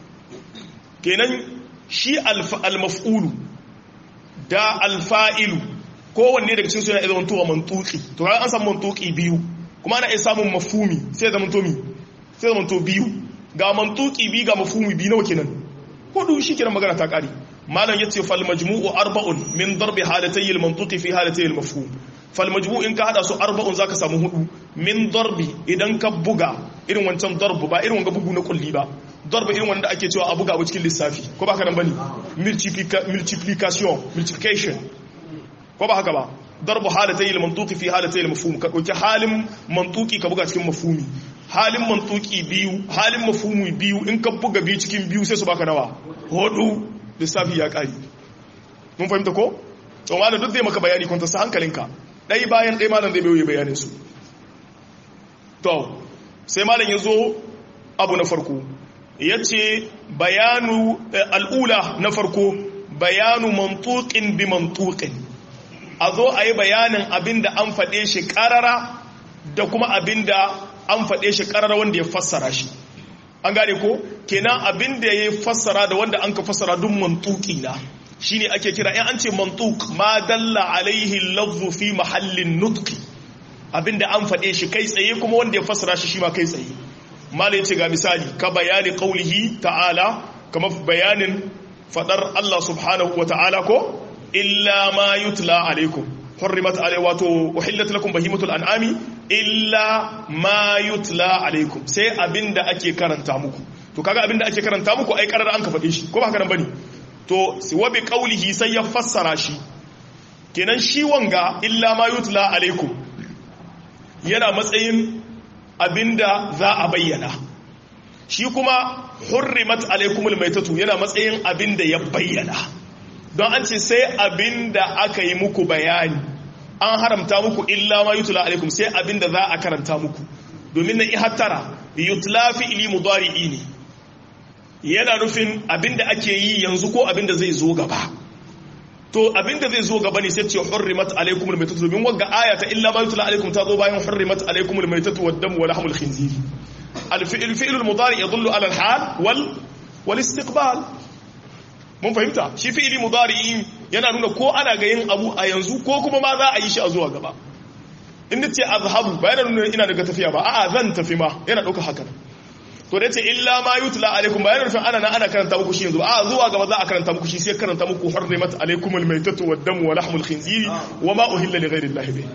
kenan shi al-maf'ulu da al-fa'ilu kowanne daga cikin su yana iya zamantowa mantuqi to an samu mantuqi biyu kuma ana iya samun mafhumi sai zamanto mi sai zamanto biyu ga mantuki bi ga mafhumi bi nawa kenan hudu shikenan magana ta kare malam yace fal majmu'u arba'un min darbi halatay al mantuqi fi halatay al mafhum fal majmu' in ka hada su arba'un zaka samu hudu min darbi idan ka buga irin wancan darbu ba irin wanga bugu na kulli ba darbu irin wanda ake cewa a buga a cikin lissafi ko ba haka nan bane multiplication multiplication ko ba haka ba darbu halatay al mantuqi fi halatay al mafhum ka dauki halin mantuki ka buga cikin mafhumi halin mantuki biyu halin mafhumi biyu in ka buga biyu cikin biyu sai su baka nawa hudu lissafi ya kari mun fahimta ko to ma da duk zai maka bayani kwanta sa hankalinka dai bayan dai malam zai bayyana bayanin su to sai malam yazo abu na farko yace bayanu al'ula na farko bayanu mantuqin bi mantuqin azo ayi bayanin abinda an fade shi karara da kuma abinda an faɗe shi ƙarar wanda ya fassara shi an gane ko kenan abin da ya fassara da wanda an ka fassara duk mantuki na shine ake kira in an ce mantuk ma dalla alaihi lafzu fi mahallin nutqi abin da an faɗe shi kai tsaye kuma wanda ya fassara shi shi ma kai tsaye malai ce ga misali ka bayani qaulihi ta'ala kama bayanin fadar Allah subhanahu wa ta'ala ko illa ma yutla alaikum hurrimat alaikum wato uhillat lakum bahimatul an'ami illa ma yutla alaikum sai abinda ake karanta muku to kaga abinda ake karanta muku ai karar an ka faɗe shi ko ba haka nan bane to wa bi qawlihi sai ya fassara shi kenan shi wanga illa ma yutla alaikum yana matsayin abinda za a bayyana shi kuma hurrimat alaikumul maitatu yana matsayin abinda ya bayyana don an ce sai abinda aka yi muku bayani an haramta muku illa ma yutla alaikum sai abinda za a karanta muku domin na ihattara yutla fi'li mudari'i ne yana nufin abinda ake yi yanzu ko abinda zai zo gaba to abinda zai zo gaba ne sai ce hurrimat alaikumul maitatu domin wanga aya ta illa ma yutla alaikum ta zo bayan hurrimat alaikumul maitatu wad-damu wa lahmul khinzir al-fi'l fi'l al-mudari yadullu ala al-hal wal wal istiqbal mun fahimta shi fi'ili mudari'in yana nuna ko ana ga yin abu a yanzu ko kuma ma za a yi shi a zuwa gaba in nace azhabu ba yana nuna ina daga tafiya ba a'a zan tafi ma yana dauka haka to da yace illa ma yutla alaikum ba yana nufin ana nan ana karanta muku shi yanzu a'a zuwa gaba za a karanta muku shi sai karanta muku hurrimat alaikum almaytatu wad-damu wa lahmul khinziri wa ma uhilla li ghayri allahi bi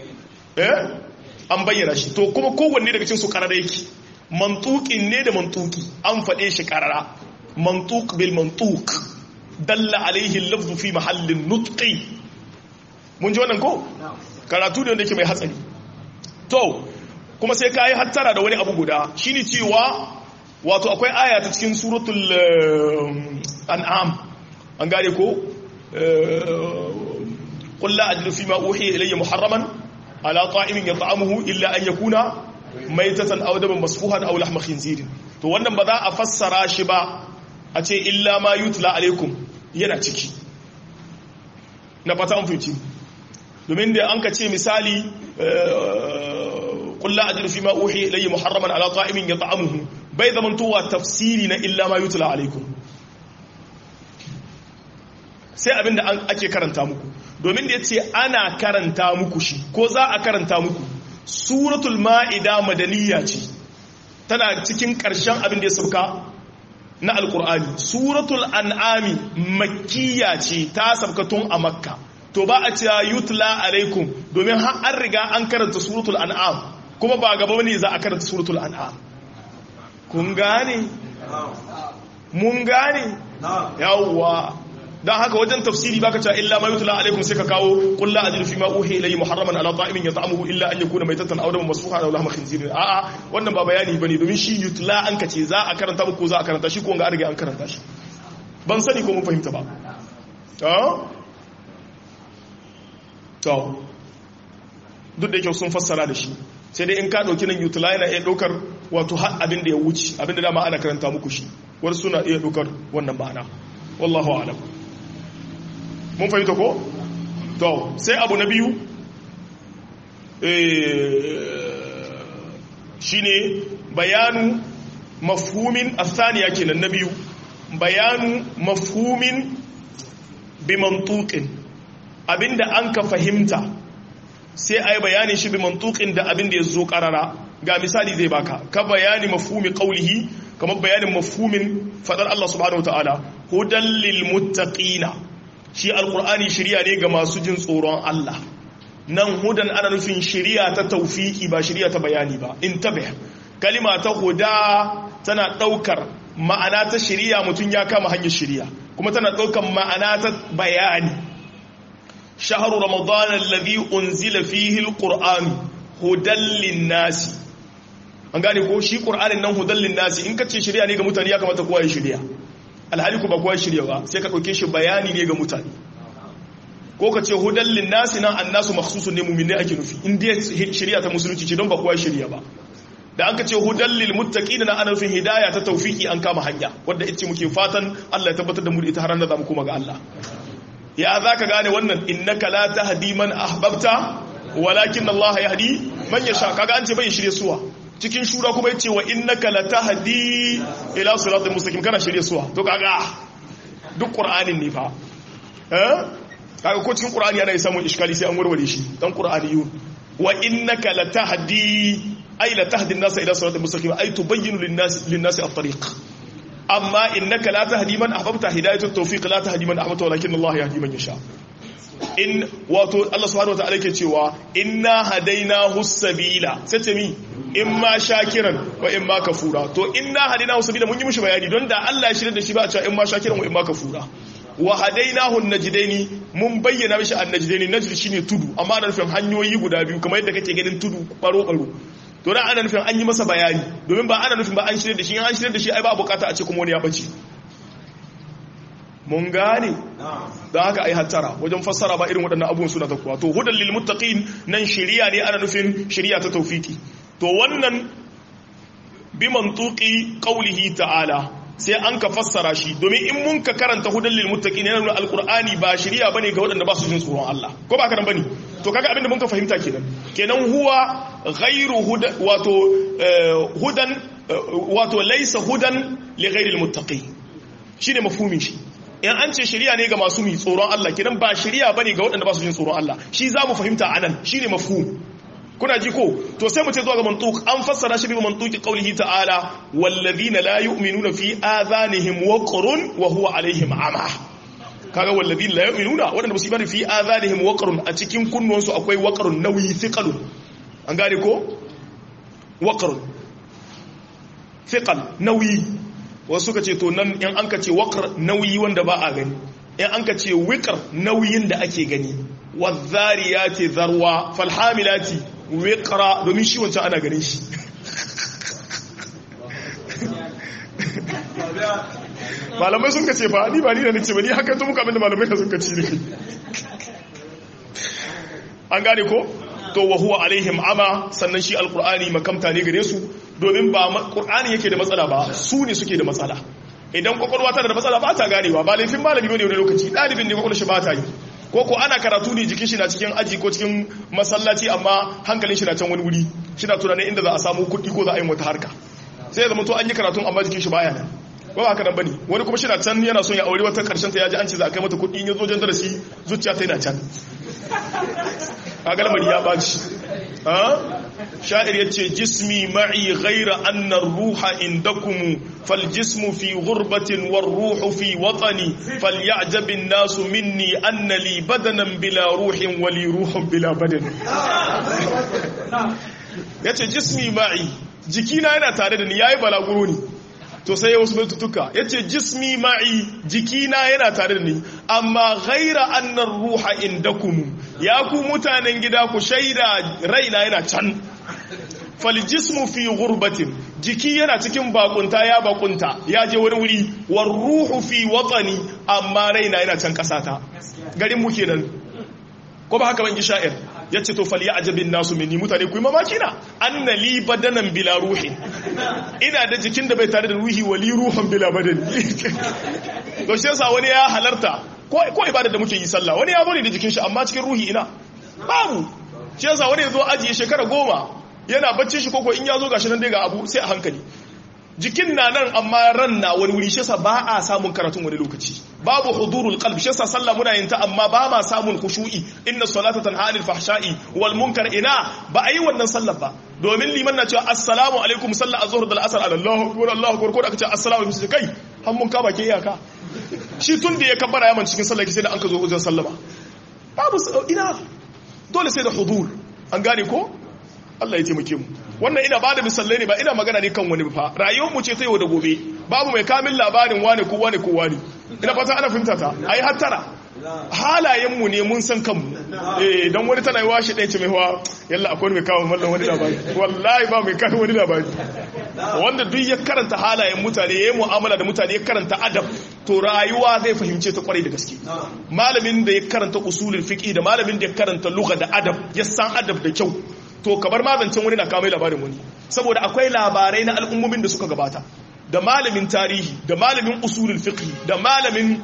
eh an bayyana shi to kuma kowanne daga cikin su karara yake mantuqin ne da mantuki an fade shi karara mantuq bil mantuq dalla alaihi al-lafzu fi mahallin nutqi mun ji wannan ko karatu ne wanda yake mai hatsari to kuma sai kai hattara da wani abu guda shine cewa wato akwai aya ta cikin suratul an'am an gane ko qul la ajidu fi ma uhiya ilayya muharraman ala ta'imin yat'amuhu illa an yakuna maytatan aw daman masfuhan aw lahma khinzirin to wannan ba za a fassara shi ba a ce illa ma yutla alaikum yana ciki na fata an fahimci domin da an ka ce misali qul la ajidu fima uhiya ilayya muharraman ala ta'imin yat'amuhu bai zamantowa tafsiri na illa ma yutla alaikum sai abinda ake karanta muku domin da yace ana karanta muku shi ko za a karanta muku suratul ma'ida madaniya ce tana cikin ƙarshen abin da ya sauka na alkur'ani suratul an'ami makkiya ce ta sauka tun a makka to ba a ce yutla alaikum domin har an riga an karanta suratul an'am kuma ba gaba ne za a karanta suratul an'am kun gane mun gane yawwa dan haka wajen tafsiri baka cewa illa ma yutla alaikum sai ka kawo qul la ajidu fima uhiya ilayya muharraman ala ta'imin yat'amuhu illa an yakuna maytatan aw daman masfuhan aw lahma khinzirin a a wannan ba bayani bane domin shi yutla an kace za a karanta muku za a karanta shi ko ga arge an karanta shi ban sani ko mun fahimta ba to to duk da yake sun fassara da shi sai dai in ka dauki nan yutla yana iya daukar wato har abin da ya wuce abin da dama ana karanta muku shi wasu suna iya daukar wannan ma'ana wallahu a'lam mun fahimta ko to sai abu na biyu shine bayanu mafhumin athaniya kenan na biyu bayanu mafhumin bi mantuqin abinda an ka fahimta sai ai bayanin shi bi mantuqin da abinda ya zo karara ga misali zai baka ka bayani mafhumi qawlihi kamar bayanin mafhumin fadar Allah subhanahu wataala hudan lil muttaqina shi alqur'ani shiriya ne ga masu jin tsoron Allah nan hudan ana nufin shiriya ta tawfiki ba shiriya ta bayani ba intabih kalima ta huda tana daukar ma'ana ta shiriya mutun ya kama hanyar shiriya kuma tana daukar ma'ana ta bayani shahru ramadan alladhi unzila fihi alqur'an hudan lin nasi an gane ko shi qur'anin nan hudan lin nasi in kace shiriya ne ga mutane ya kamata kowa ya shiriya alhali ku ba kowa shirya ba sai ka ɗauke shi bayani ne ga mutane ko ka ce hudan linnasi nan annasu makhsusun ne mu'minai ake nufi in dai shirya ta musulunci ce don ba kowa shirya ba da an ka ce hudan lil muttaqin na ana nufin hidaya ta tawfiki an kama hanya wanda ita muke fatan Allah ya tabbatar da mu da ita har nan za mu koma ga Allah ya zaka gane wannan innaka la tahdi man ahbabta walakin Allah yahdi man yasha kaga an ce bai shirye suwa cikin shura kuma yace wa innaka latahdi ila siratal mustaqim kana shirye suwa to kaga duk qur'anin ne fa eh kaga ko cikin qur'ani yana samun iskali sai an warware shi dan qur'aniyun wa innaka latahdi ay latahdi an-nas ila siratal mustaqim ay tubayyinu lin-nas lin-nas at-tariq amma innaka la tahdi man ahbabta hidayatu at-tawfiq la tahdi man ahbabta walakin Allah yahdi man yasha in wato Allah subhanahu wa ta'ala yake cewa inna hadainahu as-sabila sai mi imma shakiran wa imma kafura to inna hadainahu sabila mun yi mishi bayani don da Allah ya shirye da shi ba a cewa imma shakiran wa imma kafura wa hadainahu an-najdaini mun bayyana mishi an-najdaini najd shine tudu amma da nufin hanyoyi guda biyu kamar yadda kake ganin tudu baro baro to dan ana nufin an yi masa bayani domin ba ana nufin ba an shirye da shi an shirye da shi ai ba bukata a ce kuma wani ya bace mun gane da haka ai hattara wajen fassara ba irin waɗannan abubuwan suna ta kuwa to hudan lil muttaqin nan shari'a ne ana nufin shari'a ta tawfiki to wannan bi mantuqi qawlihi ta'ala sai an ka fassara shi domin in mun ka karanta hudan lil muttaqin yana nuna alqur'ani ba shari'a bane ga waɗanda ba su jin tsoron Allah ko ba karan bane to kaga abinda mun ka fahimta kenan kenan huwa ghairu hudan wato hudan wato laysa hudan li ghairil muttaqin shine mafhumin shi in an ce shari'a ne ga masu mi tsoron Allah kenan ba shari'a bane ga waɗanda ba su jin tsoron Allah shi zamu fahimta anan shine mafhum kuna ji ko to sai mu ce zuwa ga mantuq an fassara shi bi mantuqi qawlihi ta'ala wallazina la yu'minuna fi adhanihim waqrun wa huwa alaihim ama kaga wallazina la yu'minuna waɗanda ba su bari fi adhanihim waqrun a cikin kunnuwansu akwai waqrun nauyi thiqalu an gane ko waqrun thiqal nauyi wasu suka ce to nan in an ka ce waqr nauyi wanda ba a gani in an ka ce wiqr nauyin da ake gani wadhariyati dharwa falhamilati wiqra domin shi wancan ana ganin shi malamai sun ka ce ba ni ba ni da nace ba ni haka to muka abinda malamai da sun ka ci ne an gane ko to wa huwa alaihim ama sannan shi alqur'ani makamta ne gare su domin ba qur'ani yake da matsala ba su ne suke da matsala idan kwakwalwa ta da matsala ba ta ganewa ba laifin malami bane wani lokaci dalibin ne kwakwalwar shi ba ta yi ko ko ana karatu ne jikin shi na cikin aji ko cikin masallaci amma hankalin shi na can wani wuri shi na tunanin inda za a samu kuɗi ko za a yi wata harka sai ya zama to an yi karatun amma jikin shi baya nan ba haka nan bane wani kuma shi na can yana son ya aure wata karshen ta yaji an ce za a kai mata kuɗi in ya zo jan darasi zuciya ta yana can kaga lamari ya baci sha'ir yace jismi ma'i ghayra anna ar-ruha indakum fal jismu fi ghurbatin war ruhu fi watani faly'ajab an-nas minni anna li badanan bila ruhin wa li ruhun bila badan yace jismi ma'i jikina yana tare da ni yayi balaguro ne to sai wasu baitutuka yace jismi ma'i jikina yana tare da ni amma ghayra anna ar-ruha indakum ya ku mutanen gida ku shaida raina yana can fal jismu fi ghurbatin jiki yana cikin bakunta ya bakunta ya je wani wuri war ruhu fi watani amma raina yana can kasata garin mu kenan ko ba haka ban ji sha'ir yace to fal ya'jabin nasu minni mutane ku yi mamaki na anna li badanan bila ruhi ina da jikin da bai tare da ruhi wali ruhan bila badan to shi yasa wani ya halarta ko ko ibada da muke yi sallah wani ya bari da jikin shi amma cikin ruhi ina babu shi yasa wani yazo ajiye shekara goma yana bacci shi koko in yazo gashi nan dai ga abu sai a hankali jikin na nan amma ran na wani wuri shi yasa ba a samun karatun wani lokaci babu hudurul qalb shi yasa sallah muna yin ta amma ba ma samun khushu'i inna salata tanha anil fahsha'i wal munkar ina ba ayi wannan sallar ba domin liman na cewa assalamu alaikum sallah azhur da al'asr Allahu akbar Allahu akbar ko da kace assalamu alaikum kai har mun ka bake iyaka shi tun da ya kabbara yaman cikin sallah sai da an ka zo wajen sallama babu ina dole sai da hudur an gane ko Allah ya taimake mu wannan ina bada misalai ne ba ina magana ne kan wani fa rayuwar mu ce ta yau da gobe babu mai kamin labarin wane ko wane ko wane ina fata ana fahimta ta ai hattara halayen mu ne mun san kanmu eh dan wani tana yiwa shi dai ce mai wa yalla akwai mai kawo mallan wani labari wallahi ba mai kawo wani labari wanda duk ya karanta halayen mutane yayin mu'amala da mutane ya karanta adab to rayuwa zai fahimce ta kwarai da gaske malamin da ya karanta usulul fiqh da malamin da ya karanta lugha da adab ya san adab da kyau to kabar mazancin wani na kamai labarin wani saboda akwai labarai na al'ummomin da suka gabata da malamin tarihi da malamin usulul fiqh da malamin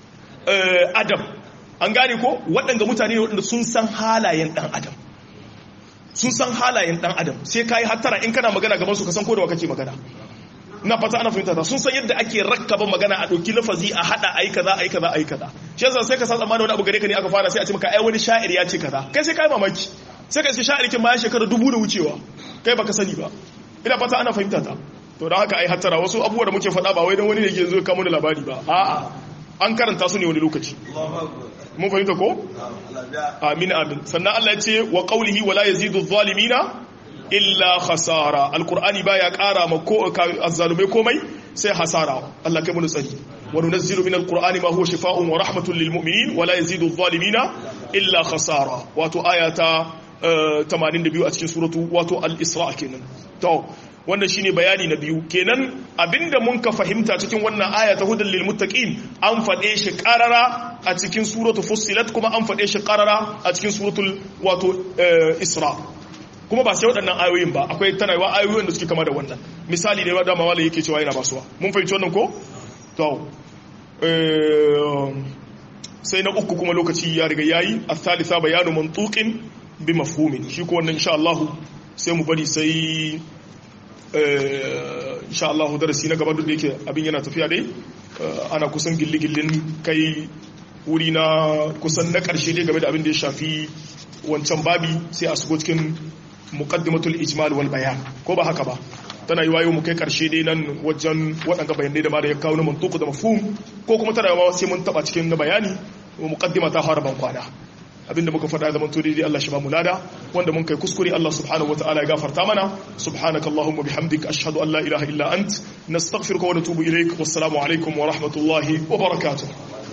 adab an gane ko waɗanda mutane ne waɗanda sun san halayen ɗan adam sun san halayen ɗan adam sai kai hattara in kana magana gaban su ka san ko da kake magana na fata ana fahimta ta sun san yadda ake rakkaba magana a ɗauki lafazi a haɗa ayi kaza ayi kaza ayi kaza shi yasa sai ka san tsammanin wani abu gare ka ne aka fara sai a ce maka ai wani sha'ir ya ce kaza kai sai kai mamaki sai ka ce sha'irikin ma ya shekara dubu da wucewa kai baka sani ba ina fata ana fahimta ta to da haka ai hattara wasu abubuwa da muke faɗa ba wai dan wani ne ke zo kamo da labari ba a'a an karanta su ne wani lokaci mun fahimta ko amin amin sannan Allah ya ce wa qawlihi wala yazidu adh-dhalimina illa khasara alqur'ani baya ƙara ma ko azzalumai komai sai hasara Allah kai mun tsari wa nunazzilu min alqur'ani ma huwa shifaa'un wa rahmatun lil mu'minin wala yazidu adh-dhalimina illa khasara wato ayata tamanin da biyu a cikin suratu wato al-isra kenan to wannan shine bayani na biyu kenan abinda mun ka fahimta cikin wannan aya ta hudal lil muttaqin an fade shi qarara a cikin suratu fussilat kuma an fade shi qarara a cikin suratul wato isra kuma ba sai waɗannan ayoyin ba akwai tanawa ayoyin da suke kama da wannan misali ne da mawala yake cewa yana basuwa mun fahimci wannan ko to sai na uku kuma lokaci ya riga yayi al-thalitha bayanu mantuqin bi mafhumin shi ko wannan insha Allah sai mu bari sai insha Allah darasi na gaba duk da yake abin yana tafiya dai ana kusan gilligillin kai wuri na kusan na karshe dai game da abin da ya shafi wancan babi sai a shigo cikin muqaddimatul ijmal wal bayan ko ba haka ba tana yi wayo mu kai karshe dai nan wajen waɗanda bayanai da ma da ya kawo na mantuku da mafhum ko kuma tana yawa sai mun taba cikin na bayani muqaddima ta fara ban kwana abinda muka faɗa zaman to dai Allah shi ba mu lada wanda mun kai kuskure Allah subhanahu wataala ya gafarta mana subhanakallahumma bihamdika ashhadu an la ilaha illa ant nastaghfiruka wa natubu ilaik wassalamu alaikum wa rahmatullahi wa barakatuh